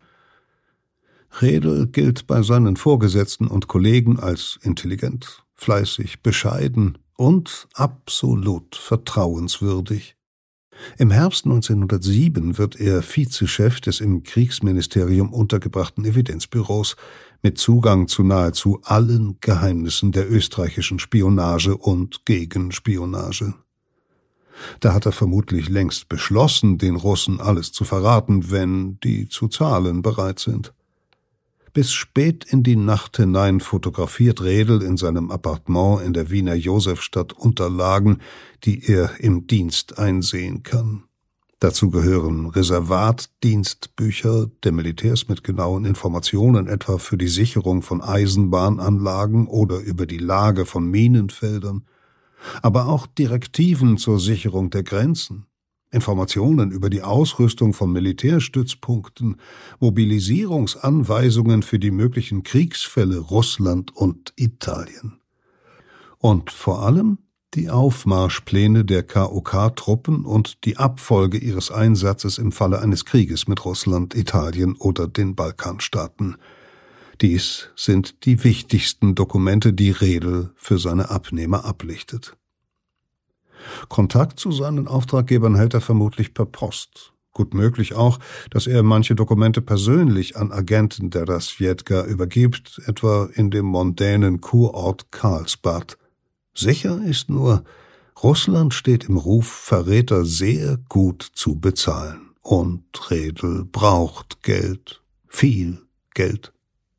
Redl gilt bei seinen Vorgesetzten und Kollegen als intelligent, fleißig, bescheiden und absolut vertrauenswürdig. Im Herbst neunzehnhundertsieben wird er Vizechef des im Kriegsministerium untergebrachten Evidenzbüros mit Zugang zu nahezu allen Geheimnissen der österreichischen Spionage und Gegenspionage. Da hat er vermutlich längst beschlossen, den Russen alles zu verraten, wenn die zu zahlen bereit sind. Bis spät in die Nacht hinein fotografiert Redl in seinem Appartement in der Wiener Josefstadt Unterlagen, die er im Dienst einsehen kann. Dazu gehören Reservatdienstbücher der Militärs mit genauen Informationen, etwa für die Sicherung von Eisenbahnanlagen oder über die Lage von Minenfeldern, aber auch Direktiven zur Sicherung der Grenzen, Informationen über die Ausrüstung von Militärstützpunkten, Mobilisierungsanweisungen für die möglichen Kriegsfälle Russland und Italien. Und vor allem die Aufmarschpläne der K O K-Truppen und die Abfolge ihres Einsatzes im Falle eines Krieges mit Russland, Italien oder den Balkanstaaten. Dies sind die wichtigsten Dokumente, die Redl für seine Abnehmer ablichtet. Kontakt zu seinen Auftraggebern hält er vermutlich per Post. Gut möglich auch, dass er manche Dokumente persönlich an Agenten der Rasviedka übergibt, etwa in dem mondänen Kurort Karlsbad. Sicher ist nur, Russland steht im Ruf, Verräter sehr gut zu bezahlen. Und Redl braucht Geld, viel Geld.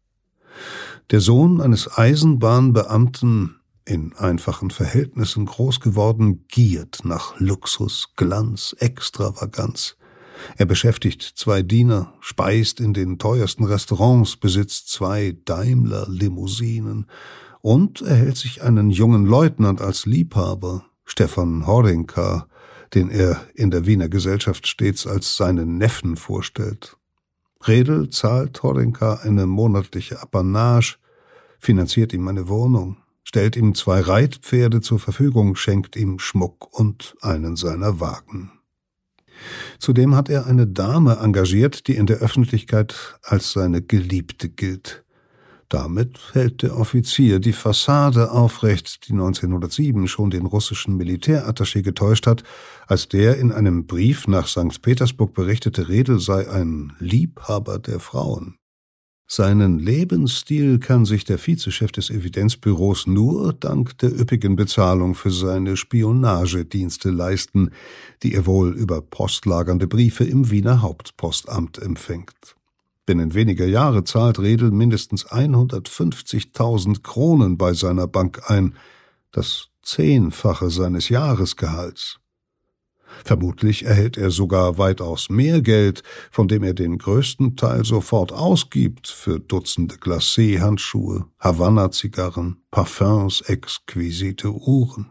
Der Sohn eines Eisenbahnbeamten, in einfachen Verhältnissen groß geworden, giert nach Luxus, Glanz, Extravaganz. Er beschäftigt zwei Diener, speist in den teuersten Restaurants, besitzt zwei Daimler-Limousinen und erhält sich einen jungen Leutnant als Liebhaber, Stefan Horinka, den er in der Wiener Gesellschaft stets als seinen Neffen vorstellt. Redl zahlt Horinka eine monatliche Apanage, finanziert ihm eine Wohnung, stellt ihm zwei Reitpferde zur Verfügung, schenkt ihm Schmuck und einen seiner Wagen. Zudem hat er eine Dame engagiert, die in der Öffentlichkeit als seine Geliebte gilt. Damit hält der Offizier die Fassade aufrecht, die neunzehnhundertsieben schon den russischen Militärattaché getäuscht hat, als der in einem Brief nach Sankt Petersburg berichtete, Redl sei ein Liebhaber der Frauen. Seinen Lebensstil kann sich der Vizechef des Evidenzbüros nur dank der üppigen Bezahlung für seine Spionagedienste leisten, die er wohl über postlagernde Briefe im Wiener Hauptpostamt empfängt. Binnen weniger Jahre zahlt Redl mindestens hundertfünfzigtausend Kronen bei seiner Bank ein, das Zehnfache seines Jahresgehalts. Vermutlich erhält er sogar weitaus mehr Geld, von dem er den größten Teil sofort ausgibt für Dutzende Glacé-Handschuhe, Havanna-Zigarren, Parfums, exquisite Uhren.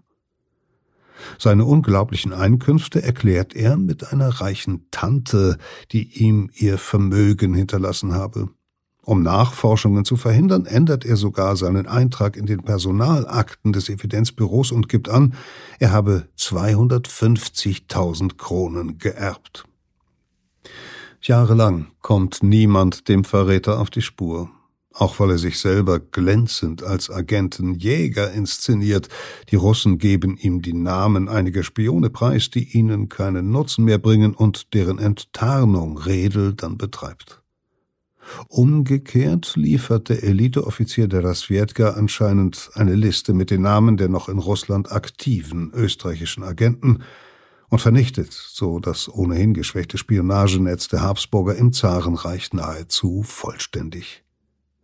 Seine unglaublichen Einkünfte erklärt er mit einer reichen Tante, die ihm ihr Vermögen hinterlassen habe. Um Nachforschungen zu verhindern, ändert er sogar seinen Eintrag in den Personalakten des Evidenzbüros und gibt an, er habe zweihundertfünfzigtausend Kronen geerbt. Jahrelang kommt niemand dem Verräter auf die Spur, auch weil er sich selber glänzend als Agentenjäger inszeniert. Die Russen geben ihm die Namen einiger Spione preis, die ihnen keinen Nutzen mehr bringen und deren Enttarnung Redl dann betreibt. Umgekehrt liefert der Eliteoffizier der Rasviedka anscheinend eine Liste mit den Namen der noch in Russland aktiven österreichischen Agenten und vernichtet so das ohnehin geschwächte Spionagenetz der Habsburger im Zarenreich nahezu vollständig.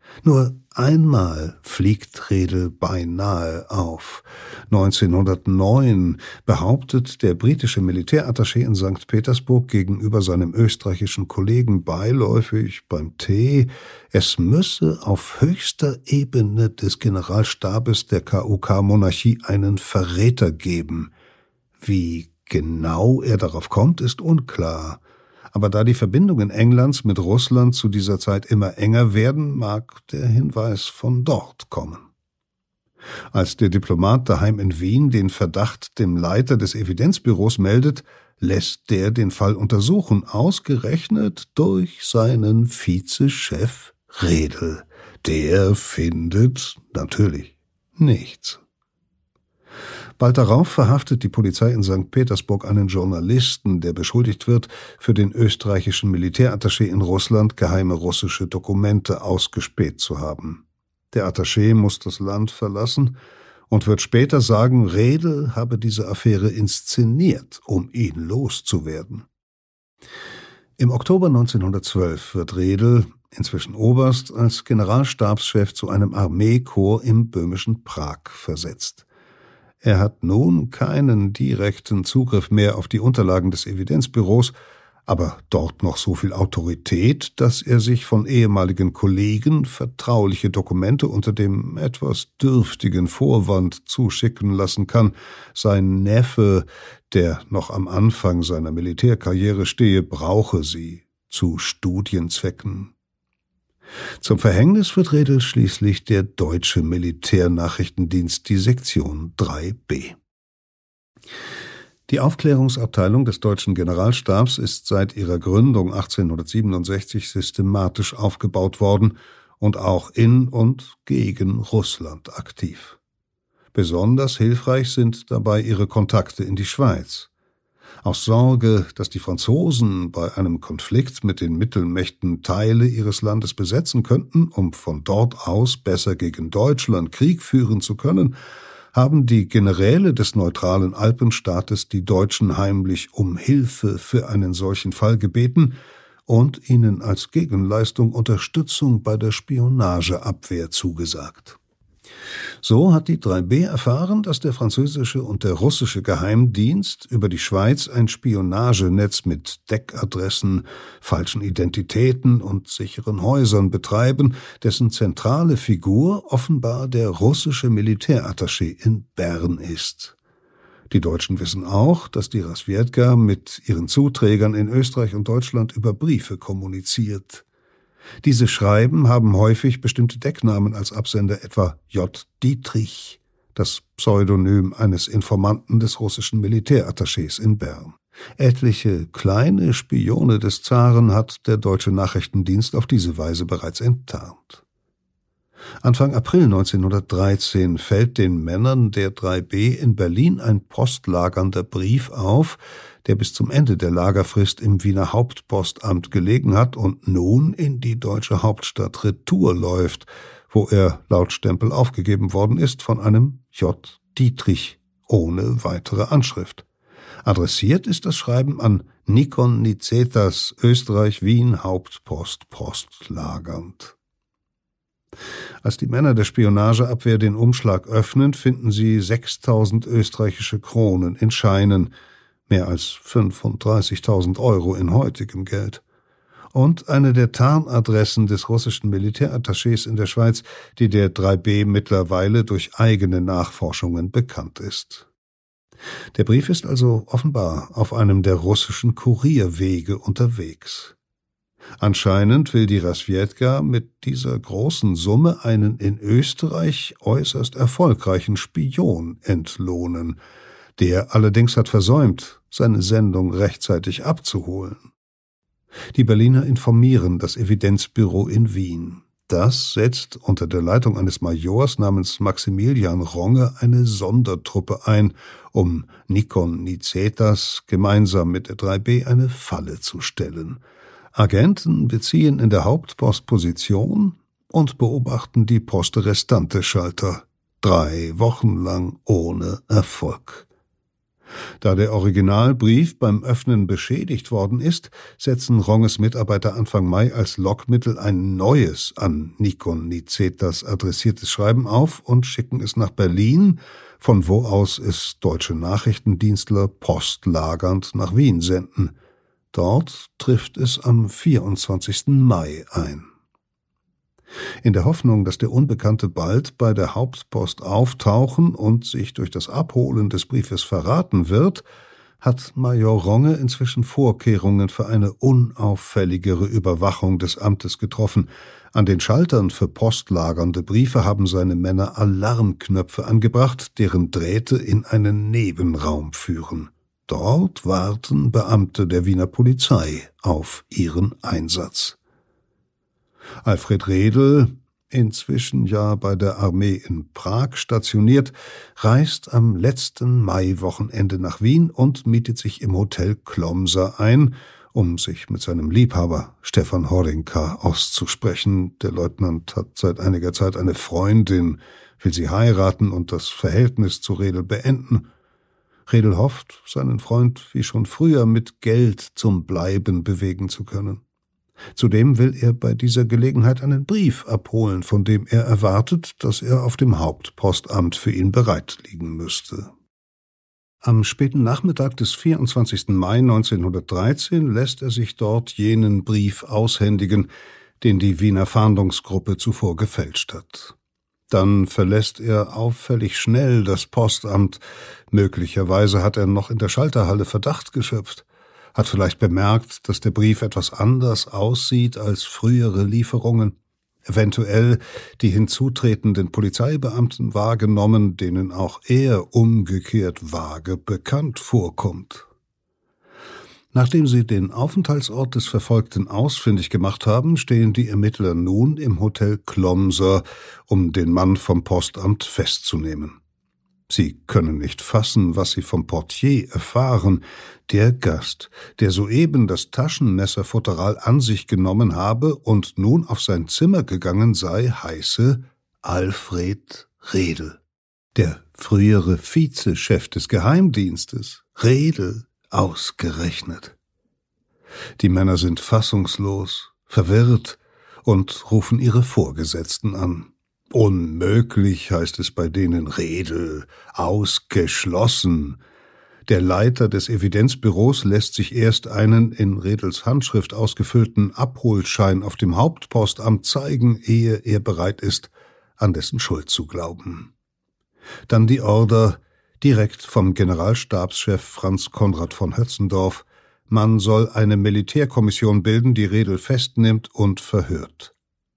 Nur einmal fliegt Redl beinahe auf. neunzehnhundertneun behauptet der britische Militärattaché in Sankt Petersburg gegenüber seinem österreichischen Kollegen beiläufig beim Tee, es müsse auf höchster Ebene des Generalstabes der K U K-Monarchie einen Verräter geben. Wie genau er darauf kommt, ist unklar. Aber da die Verbindungen Englands mit Russland zu dieser Zeit immer enger werden, mag der Hinweis von dort kommen. Als der Diplomat daheim in Wien den Verdacht dem Leiter des Evidenzbüros meldet, lässt der den Fall untersuchen, ausgerechnet durch seinen Vizechef Redl. Der findet natürlich nichts. Bald darauf verhaftet die Polizei in Sankt Petersburg einen Journalisten, der beschuldigt wird, für den österreichischen Militärattaché in Russland geheime russische Dokumente ausgespäht zu haben. Der Attaché muss das Land verlassen und wird später sagen, Redl habe diese Affäre inszeniert, um ihn loszuwerden. Im Oktober neunzehnhundertzwölf wird Redl, inzwischen Oberst, als Generalstabschef zu einem Armeekorps im böhmischen Prag versetzt. Er hat nun keinen direkten Zugriff mehr auf die Unterlagen des Evidenzbüros, aber dort noch so viel Autorität, dass er sich von ehemaligen Kollegen vertrauliche Dokumente unter dem etwas dürftigen Vorwand zuschicken lassen kann. Sein Neffe, der noch am Anfang seiner Militärkarriere stehe, brauche sie zu Studienzwecken. Zum Verhängnis wird Redl schließlich der deutsche Militärnachrichtendienst, die Sektion drei b. Die Aufklärungsabteilung des deutschen Generalstabs ist seit ihrer Gründung achtzehnhundertsiebenundsechzig systematisch aufgebaut worden und auch in und gegen Russland aktiv. Besonders hilfreich sind dabei ihre Kontakte in die Schweiz. Aus Sorge, dass die Franzosen bei einem Konflikt mit den Mittelmächten Teile ihres Landes besetzen könnten, um von dort aus besser gegen Deutschland Krieg führen zu können, haben die Generäle des neutralen Alpenstaates die Deutschen heimlich um Hilfe für einen solchen Fall gebeten und ihnen als Gegenleistung Unterstützung bei der Spionageabwehr zugesagt. So hat die drei b erfahren, dass der französische und der russische Geheimdienst über die Schweiz ein Spionagenetz mit Deckadressen, falschen Identitäten und sicheren Häusern betreiben, dessen zentrale Figur offenbar der russische Militärattaché in Bern ist. Die Deutschen wissen auch, dass die Rasviedka mit ihren Zuträgern in Österreich und Deutschland über Briefe kommuniziert. Diese Schreiben haben häufig bestimmte Decknamen als Absender, etwa J. Dietrich, das Pseudonym eines Informanten des russischen Militärattachés in Bern. Etliche kleine Spione des Zaren hat der deutsche Nachrichtendienst auf diese Weise bereits enttarnt. Anfang April neunzehnhundertdreizehn fällt den Männern der drei b in Berlin ein postlagernder Brief auf, der bis zum Ende der Lagerfrist im Wiener Hauptpostamt gelegen hat und nun in die deutsche Hauptstadt retour läuft, wo er laut Stempel aufgegeben worden ist von einem J. Dietrich ohne weitere Anschrift. Adressiert ist das Schreiben an Nikon Nicetas, Österreich, Wien, Hauptpost, postlagernd. Als die Männer der Spionageabwehr den Umschlag öffnen, finden sie sechstausend österreichische Kronen in Scheinen, mehr als fünfunddreißigtausend Euro in heutigem Geld. Und eine der Tarnadressen des russischen Militärattachés in der Schweiz, die der drei b mittlerweile durch eigene Nachforschungen bekannt ist. Der Brief ist also offenbar auf einem der russischen Kurierwege unterwegs. Anscheinend will die Rasviedka mit dieser großen Summe einen in Österreich äußerst erfolgreichen Spion entlohnen. Der allerdings hat versäumt, seine Sendung rechtzeitig abzuholen. Die Berliner informieren das Evidenzbüro in Wien. Das setzt unter der Leitung eines Majors namens Maximilian Ronge eine Sondertruppe ein, um Nikon Nicetas gemeinsam mit der drei b eine Falle zu stellen. Agenten beziehen in der Hauptpost Position und beobachten die Poste Restante Schalter. Drei Wochen lang ohne Erfolg. Da der Originalbrief beim Öffnen beschädigt worden ist, setzen Ronges Mitarbeiter Anfang Mai als Lockmittel ein neues, an Nikon Nicetas adressiertes Schreiben auf und schicken es nach Berlin, von wo aus es deutsche Nachrichtendienstler postlagernd nach Wien senden. Dort trifft es am vierundzwanzigsten Mai ein. In der Hoffnung, dass der Unbekannte bald bei der Hauptpost auftauchen und sich durch das Abholen des Briefes verraten wird, hat Major Ronge inzwischen Vorkehrungen für eine unauffälligere Überwachung des Amtes getroffen. An den Schaltern für postlagernde Briefe haben seine Männer Alarmknöpfe angebracht, deren Drähte in einen Nebenraum führen. Dort warten Beamte der Wiener Polizei auf ihren Einsatz. Alfred Redl, inzwischen ja bei der Armee in Prag stationiert, reist am letzten Maiwochenende nach Wien und mietet sich im Hotel Klomser ein, um sich mit seinem Liebhaber Stefan Horinka auszusprechen. Der Leutnant hat seit einiger Zeit eine Freundin, will sie heiraten und das Verhältnis zu Redl beenden. Redl hofft, seinen Freund wie schon früher mit Geld zum Bleiben bewegen zu können. Zudem will er bei dieser Gelegenheit einen Brief abholen, von dem er erwartet, dass er auf dem Hauptpostamt für ihn bereit liegen müsste. Am späten Nachmittag des vierundzwanzigsten Mai neunzehnhundertdreizehn lässt er sich dort jenen Brief aushändigen, den die Wiener Fahndungsgruppe zuvor gefälscht hat. Dann verlässt er auffällig schnell das Postamt. Möglicherweise hat er noch in der Schalterhalle Verdacht geschöpft, hat vielleicht bemerkt, dass der Brief etwas anders aussieht als frühere Lieferungen, eventuell die hinzutretenden Polizeibeamten wahrgenommen, denen auch er umgekehrt vage bekannt vorkommt. Nachdem sie den Aufenthaltsort des Verfolgten ausfindig gemacht haben, stehen die Ermittler nun im Hotel Klomser, um den Mann vom Postamt festzunehmen. Sie können nicht fassen, was sie vom Portier erfahren. Der Gast, der soeben das Taschenmesserfutteral an sich genommen habe und nun auf sein Zimmer gegangen sei, heiße Alfred Redl. Der frühere Vizechef des Geheimdienstes, Redl, ausgerechnet. Die Männer sind fassungslos, verwirrt und rufen ihre Vorgesetzten an. Unmöglich, heißt es bei denen. Redl, ausgeschlossen. Der Leiter des Evidenzbüros lässt sich erst einen in Redls Handschrift ausgefüllten Abholschein auf dem Hauptpostamt zeigen, ehe er bereit ist, an dessen Schuld zu glauben. Dann die Order, direkt vom Generalstabschef Franz Konrad von Hötzendorf, man soll eine Militärkommission bilden, die Redl festnimmt und verhört.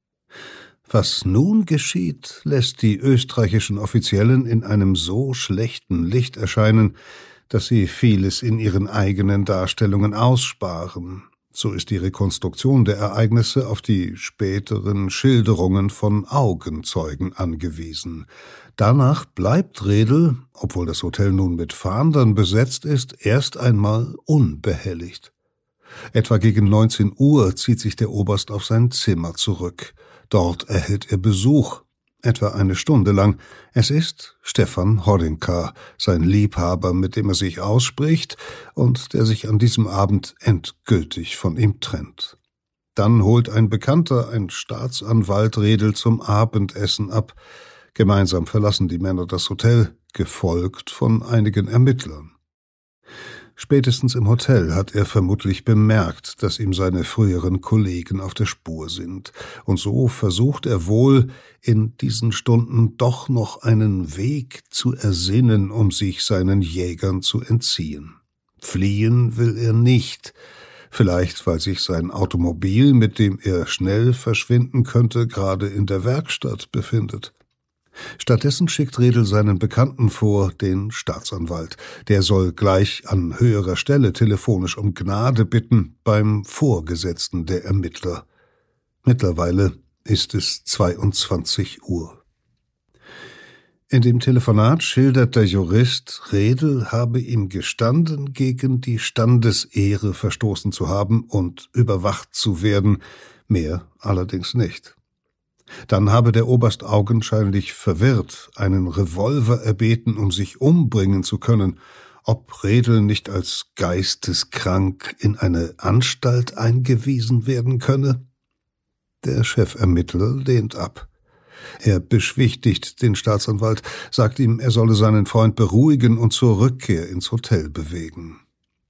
Was nun geschieht, lässt die österreichischen Offiziellen in einem so schlechten Licht erscheinen, dass sie vieles in ihren eigenen Darstellungen aussparen. So ist die Rekonstruktion der Ereignisse auf die späteren Schilderungen von Augenzeugen angewiesen. Danach bleibt Redl, obwohl das Hotel nun mit Fahndern besetzt ist, erst einmal unbehelligt. Etwa gegen neunzehn Uhr zieht sich der Oberst auf sein Zimmer zurück. Dort erhält er Besuch, etwa eine Stunde lang. Es ist Stefan Horinka, sein Liebhaber, mit dem er sich ausspricht und der sich an diesem Abend endgültig von ihm trennt. Dann holt ein Bekannter, ein Staatsanwalt, Redl zum Abendessen ab. Gemeinsam verlassen die Männer das Hotel, gefolgt von einigen Ermittlern. Spätestens im Hotel hat er vermutlich bemerkt, dass ihm seine früheren Kollegen auf der Spur sind, und so versucht er wohl, in diesen Stunden doch noch einen Weg zu ersinnen, um sich seinen Jägern zu entziehen. Fliehen will er nicht, vielleicht weil sich sein Automobil, mit dem er schnell verschwinden könnte, gerade in der Werkstatt befindet. Stattdessen schickt Redl seinen Bekannten vor, den Staatsanwalt. Der soll gleich an höherer Stelle telefonisch um Gnade bitten beim Vorgesetzten der Ermittler. Mittlerweile ist es zweiundzwanzig Uhr. In dem Telefonat schildert der Jurist, Redl habe ihm gestanden, gegen die Standesehre verstoßen zu haben und überwacht zu werden, mehr allerdings nicht. Dann habe der Oberst augenscheinlich verwirrt einen Revolver erbeten, um sich umbringen zu können. ob Redl nicht als geisteskrank in eine Anstalt eingewiesen werden könne? Der Chefermittler lehnt ab. Er beschwichtigt den Staatsanwalt, sagt ihm, er solle seinen Freund beruhigen und zur Rückkehr ins Hotel bewegen.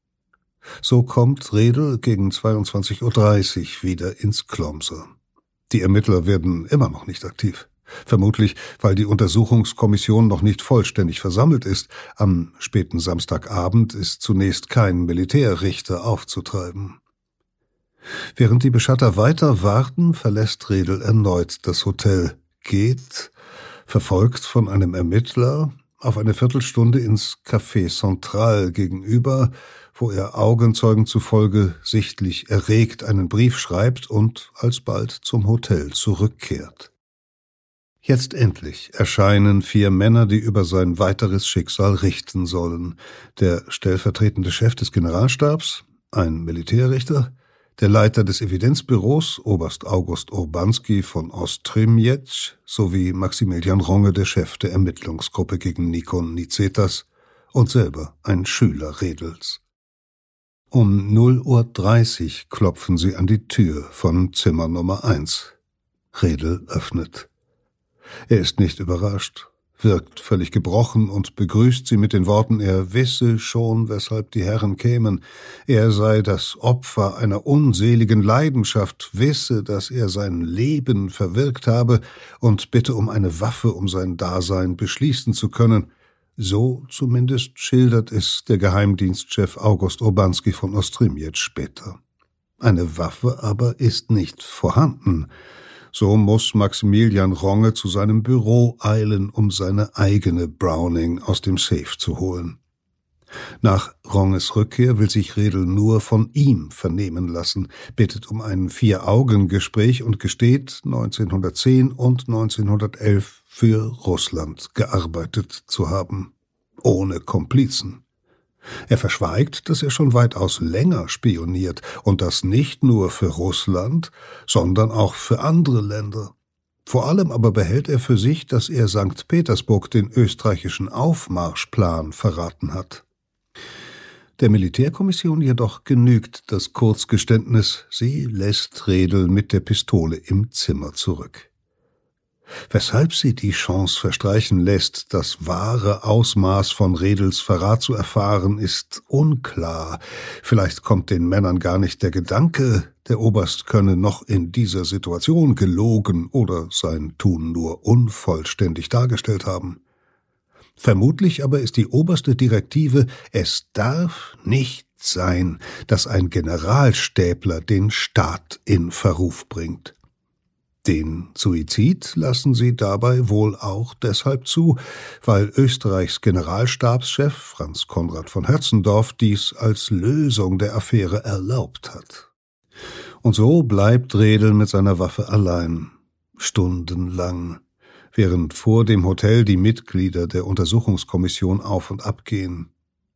So kommt Redl gegen zweiundzwanzig Uhr dreißig wieder ins Clomser. Die Ermittler werden immer noch nicht aktiv. Vermutlich, weil die Untersuchungskommission noch nicht vollständig versammelt ist. Am späten Samstagabend ist zunächst kein Militärrichter aufzutreiben. Während die Beschatter weiter warten, verlässt Redl erneut das Hotel, geht, verfolgt von einem Ermittler, auf eine Viertelstunde ins Café Central gegenüber, wo er Augenzeugen zufolge sichtlich erregt einen Brief schreibt und alsbald zum Hotel zurückkehrt. Jetzt endlich erscheinen vier Männer, die über sein weiteres Schicksal richten sollen. Der stellvertretende Chef des Generalstabs, ein Militärrichter, der Leiter des Evidenzbüros, Oberst August Urbanski von Ostrymjetsch, sowie Maximilian Ronge, der Chef der Ermittlungsgruppe gegen Nikon Nicetas, und selber ein Schüler Redls. Um null Uhr dreißig klopfen sie an die Tür von Zimmer Nummer eins. Redl öffnet. Er ist nicht überrascht, wirkt völlig gebrochen und begrüßt sie mit den Worten, er wisse schon, weshalb die Herren kämen. Er sei das Opfer einer unseligen Leidenschaft, wisse, dass er sein Leben verwirkt habe und bitte um eine Waffe, um sein Dasein beschließen zu können. So zumindest schildert es der Geheimdienstchef August Urbanski von Ostrymjetsch später. Eine Waffe aber ist nicht vorhanden. So muss Maximilian Ronge zu seinem Büro eilen, um seine eigene Browning aus dem Safe zu holen. Nach Ronges Rückkehr will sich Redl nur von ihm vernehmen lassen, bittet um ein Vier-Augen-Gespräch und gesteht, neunzehnhundertzehn und neunzehnhundertelf für Russland gearbeitet zu haben. Ohne Komplizen. Er verschweigt, dass er schon weitaus länger spioniert, und das nicht nur für Russland, sondern auch für andere Länder. Vor allem aber behält er für sich, dass er Sankt Petersburg den österreichischen Aufmarschplan verraten hat. Der Militärkommission jedoch genügt das Kurzgeständnis, sie lässt Redl mit der Pistole im Zimmer zurück. Weshalb sie die Chance verstreichen lässt, das wahre Ausmaß von Redls Verrat zu erfahren, ist unklar. Vielleicht kommt den Männern gar nicht der Gedanke, der Oberst könne noch in dieser Situation gelogen oder sein Tun nur unvollständig dargestellt haben. Vermutlich aber ist die oberste Direktive, es darf nicht sein, dass ein Generalstäbler den Staat in Verruf bringt. Den Suizid lassen sie dabei wohl auch deshalb zu, weil Österreichs Generalstabschef Franz Konrad von Hötzendorf dies als Lösung der Affäre erlaubt hat. Und so bleibt Redl mit seiner Waffe allein, stundenlang, während vor dem Hotel die Mitglieder der Untersuchungskommission auf und ab gehen.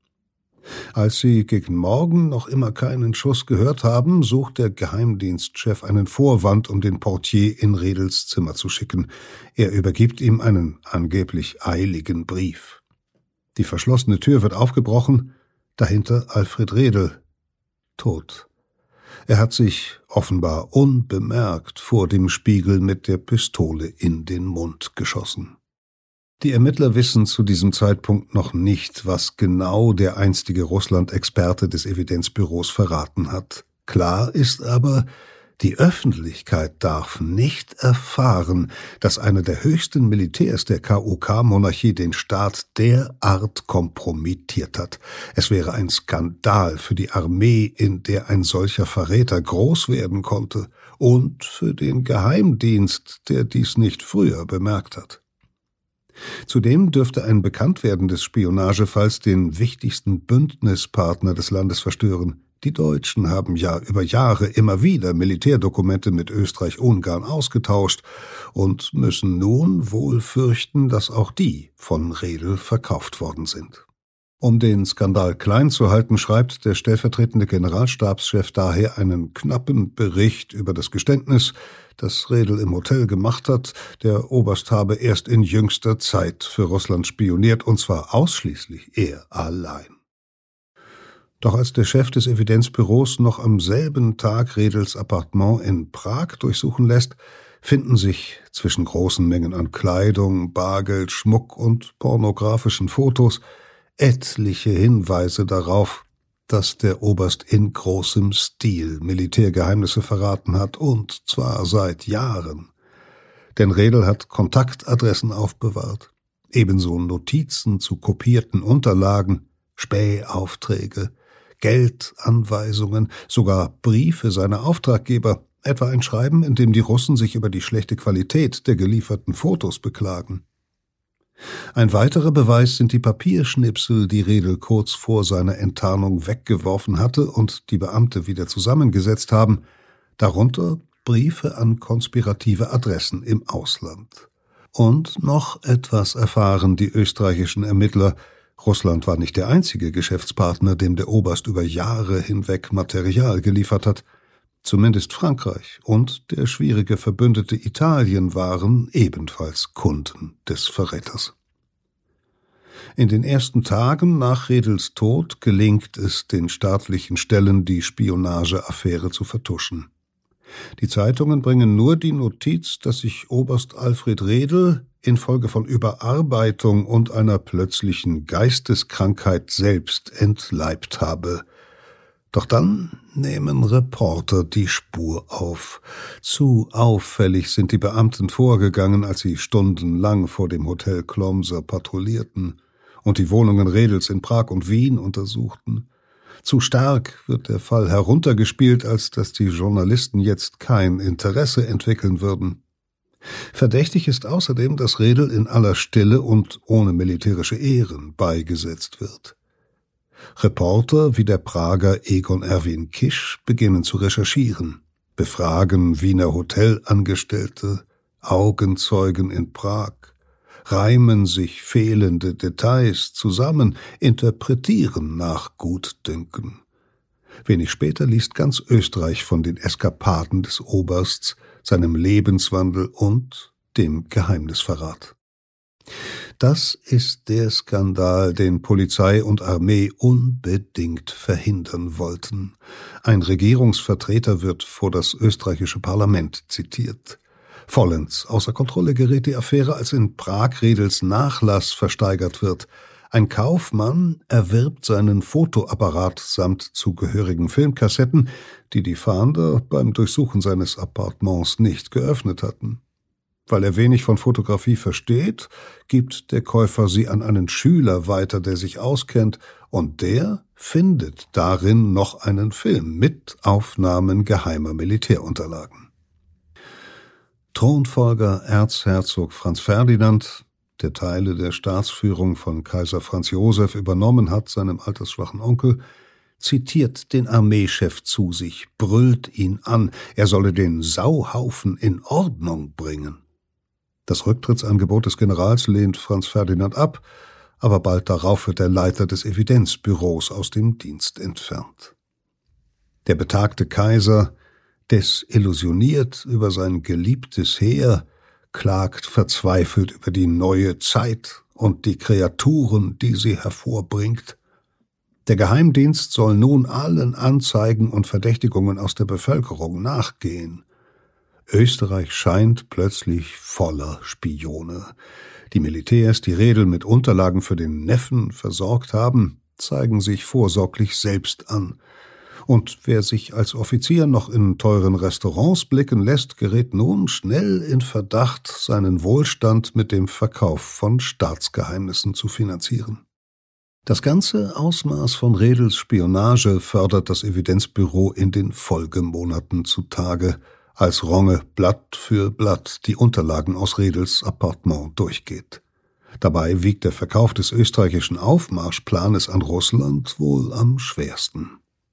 Als sie gegen Morgen noch immer keinen Schuss gehört haben, sucht der Geheimdienstchef einen Vorwand, um den Portier in Redls Zimmer zu schicken. Er übergibt ihm einen angeblich eiligen Brief. Die verschlossene Tür wird aufgebrochen, dahinter Alfred Redl, tot. Er hat sich offenbar unbemerkt vor dem Spiegel mit der Pistole in den Mund geschossen. Die Ermittler wissen zu diesem Zeitpunkt noch nicht, was genau der einstige Russland-Experte des Evidenzbüros verraten hat. Klar ist aber, die Öffentlichkeit darf nicht erfahren, dass einer der höchsten Militärs der K U K-Monarchie den Staat derart kompromittiert hat. Es wäre ein Skandal für die Armee, in der ein solcher Verräter groß werden konnte, und für den Geheimdienst, der dies nicht früher bemerkt hat. Zudem dürfte ein Bekanntwerden des Spionagefalls den wichtigsten Bündnispartner des Landes verstören. Die Deutschen haben ja über Jahre immer wieder Militärdokumente mit Österreich-Ungarn ausgetauscht und müssen nun wohl fürchten, dass auch die von Redl verkauft worden sind. Um den Skandal klein zu halten, schreibt der stellvertretende Generalstabschef daher einen knappen Bericht über das Geständnis, das Redl im Hotel gemacht hat. Der Oberst habe erst in jüngster Zeit für Russland spioniert, und zwar ausschließlich er allein. Doch als der Chef des Evidenzbüros noch am selben Tag Redels Appartement in Prag durchsuchen lässt, finden sich zwischen großen Mengen an Kleidung, Bargeld, Schmuck und pornografischen Fotos etliche Hinweise darauf, dass der Oberst in großem Stil Militärgeheimnisse verraten hat, und zwar seit Jahren. Denn Redel hat Kontaktadressen aufbewahrt, ebenso Notizen zu kopierten Unterlagen, Spähaufträge, Geldanweisungen, sogar Briefe seiner Auftraggeber, etwa ein Schreiben, in dem die Russen sich über die schlechte Qualität der gelieferten Fotos beklagen. Ein weiterer Beweis sind die Papierschnipsel, die Redel kurz vor seiner Enttarnung weggeworfen hatte und die Beamte wieder zusammengesetzt haben, darunter Briefe an konspirative Adressen im Ausland. Und noch etwas erfahren die österreichischen Ermittler: Russland war nicht der einzige Geschäftspartner, dem der Oberst über Jahre hinweg Material geliefert hat. Zumindest Frankreich und der schwierige Verbündete Italien waren ebenfalls Kunden des Verräters. In den ersten Tagen nach Redels Tod gelingt es den staatlichen Stellen, die Spionageaffäre zu vertuschen. Die Zeitungen bringen nur die Notiz, dass sich Oberst Alfred Redel infolge von Überarbeitung und einer plötzlichen Geisteskrankheit selbst entleibt habe. Doch dann nehmen Reporter die Spur auf. Zu auffällig sind die Beamten vorgegangen, als sie stundenlang vor dem Hotel Klomser patrouillierten und die Wohnungen Redels in Prag und Wien untersuchten. Zu stark wird der Fall heruntergespielt, als dass die Journalisten jetzt kein Interesse entwickeln würden. Verdächtig ist außerdem, dass Redel in aller Stille und ohne militärische Ehren beigesetzt wird. Reporter wie der Prager Egon Erwin Kisch beginnen zu recherchieren, befragen Wiener Hotelangestellte, Augenzeugen in Prag, reimen sich fehlende Details zusammen, interpretieren nach Gutdünken. Wenig später liest ganz Österreich von den Eskapaden des Obersts, seinem Lebenswandel und dem Geheimnisverrat. Das ist der Skandal, den Polizei und Armee unbedingt verhindern wollten. Ein Regierungsvertreter wird vor das österreichische Parlament zitiert. Vollends außer Kontrolle gerät die Affäre, als in Prag Redels Nachlass versteigert wird. Ein Kaufmann erwirbt seinen Fotoapparat samt zugehörigen Filmkassetten, die die Fahnder beim Durchsuchen seines Appartements nicht geöffnet hatten. Weil er wenig von Fotografie versteht, gibt der Käufer sie an einen Schüler weiter, der sich auskennt, und der findet darin noch einen Film mit Aufnahmen geheimer Militärunterlagen. Thronfolger Erzherzog Franz Ferdinand, der Teile der Staatsführung von Kaiser Franz Josef übernommen hat, seinem altersschwachen Onkel, zitiert den Armeechef zu sich, brüllt ihn an, er solle den Sauhaufen in Ordnung bringen. Das Rücktrittsangebot des Generals lehnt Franz Ferdinand ab, aber bald darauf wird der Leiter des Evidenzbüros aus dem Dienst entfernt. Der betagte Kaiser, desillusioniert über sein geliebtes Heer, klagt verzweifelt über die neue Zeit und die Kreaturen, die sie hervorbringt. Der Geheimdienst soll nun allen Anzeigen und Verdächtigungen aus der Bevölkerung nachgehen. Österreich scheint plötzlich voller Spione. Die Militärs, die Redel mit Unterlagen für den Neffen versorgt haben, zeigen sich vorsorglich selbst an. Und wer sich als Offizier noch in teuren Restaurants blicken lässt, gerät nun schnell in Verdacht, seinen Wohlstand mit dem Verkauf von Staatsgeheimnissen zu finanzieren. Das ganze Ausmaß von Redels Spionage fördert das Evidenzbüro in den Folgemonaten zutage, als Ronge Blatt für Blatt die Unterlagen aus Redels Appartement durchgeht. Dabei wiegt der Verkauf des österreichischen Aufmarschplanes an Russland wohl am schwersten.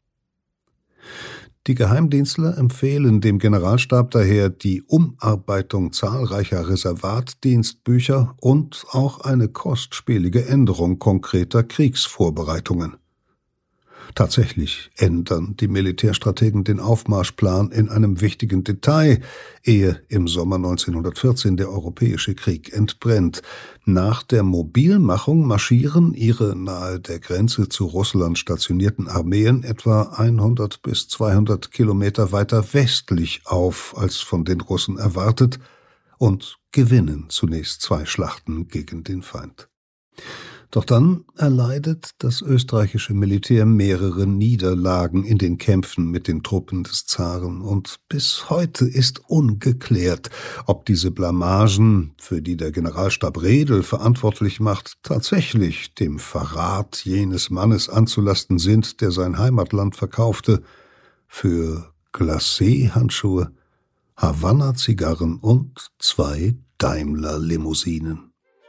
Die Geheimdienstler empfehlen dem Generalstab daher die Umarbeitung zahlreicher Reservatdienstbücher und auch eine kostspielige Änderung konkreter Kriegsvorbereitungen. Tatsächlich ändern die Militärstrategen den Aufmarschplan in einem wichtigen Detail, ehe im Sommer neunzehnhundertvierzehn der Europäische Krieg entbrennt. Nach der Mobilmachung marschieren ihre nahe der Grenze zu Russland stationierten Armeen etwa hundert bis zweihundert Kilometer weiter westlich auf, als von den Russen erwartet, und gewinnen zunächst zwei Schlachten gegen den Feind. Doch dann erleidet das österreichische Militär mehrere Niederlagen in den Kämpfen mit den Truppen des Zaren, und bis heute ist ungeklärt, ob diese Blamagen, für die der Generalstab Redl verantwortlich macht, tatsächlich dem Verrat jenes Mannes anzulasten sind, der sein Heimatland verkaufte für Glacé-Handschuhe, Havanna-Zigarren und zwei Daimler-Limousinen.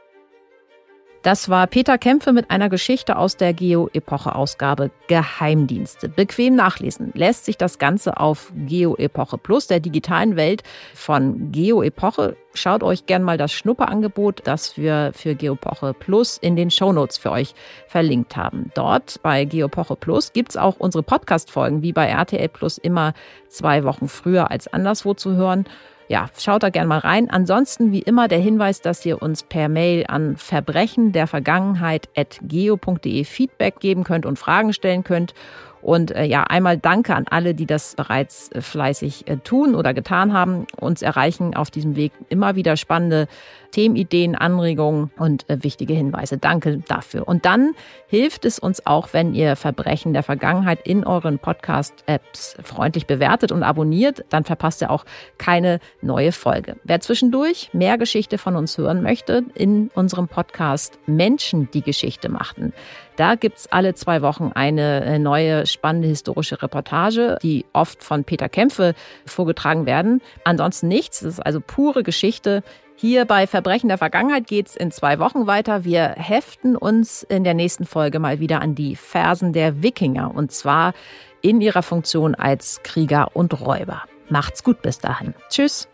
Das war Peter Kämpfe mit einer Geschichte aus der Geo-Epoche-Ausgabe Geheimdienste. Bequem nachlesen lässt sich das Ganze auf Geo-Epoche Plus, der digitalen Welt von Geo-Epoche. Schaut euch gern mal das Schnupperangebot, das wir für Geo-Epoche Plus in den Shownotes für euch verlinkt haben. Dort bei Geo-Epoche Plus gibt's auch unsere Podcast-Folgen, wie bei R T L Plus, immer zwei Wochen früher als anderswo zu hören. Ja, schaut da gerne mal rein. Ansonsten wie immer der Hinweis, dass ihr uns per Mail an verbrechen der Vergangenheit at geo punkt de Feedback geben könnt und Fragen stellen könnt. Und äh, ja, einmal danke an alle, die das bereits äh, fleißig äh, tun oder getan haben. Uns erreichen auf diesem Weg immer wieder spannende Themenideen, Anregungen und äh, wichtige Hinweise. Danke dafür. Und dann hilft es uns auch, wenn ihr Verbrechen der Vergangenheit in euren Podcast-Apps freundlich bewertet und abonniert. Dann verpasst ihr auch keine neue Folge. Wer zwischendurch mehr Geschichte von uns hören möchte, in unserem Podcast Menschen, die Geschichte machten. Da gibt's alle zwei Wochen eine neue spannende historische Reportage, die oft von Peter Kämpfe vorgetragen werden. Ansonsten nichts. Das ist also pure Geschichte. Hier bei Verbrechen der Vergangenheit geht's in zwei Wochen weiter. Wir heften uns in der nächsten Folge mal wieder an die Fersen der Wikinger, und zwar in ihrer Funktion als Krieger und Räuber. Macht's gut bis dahin. Tschüss.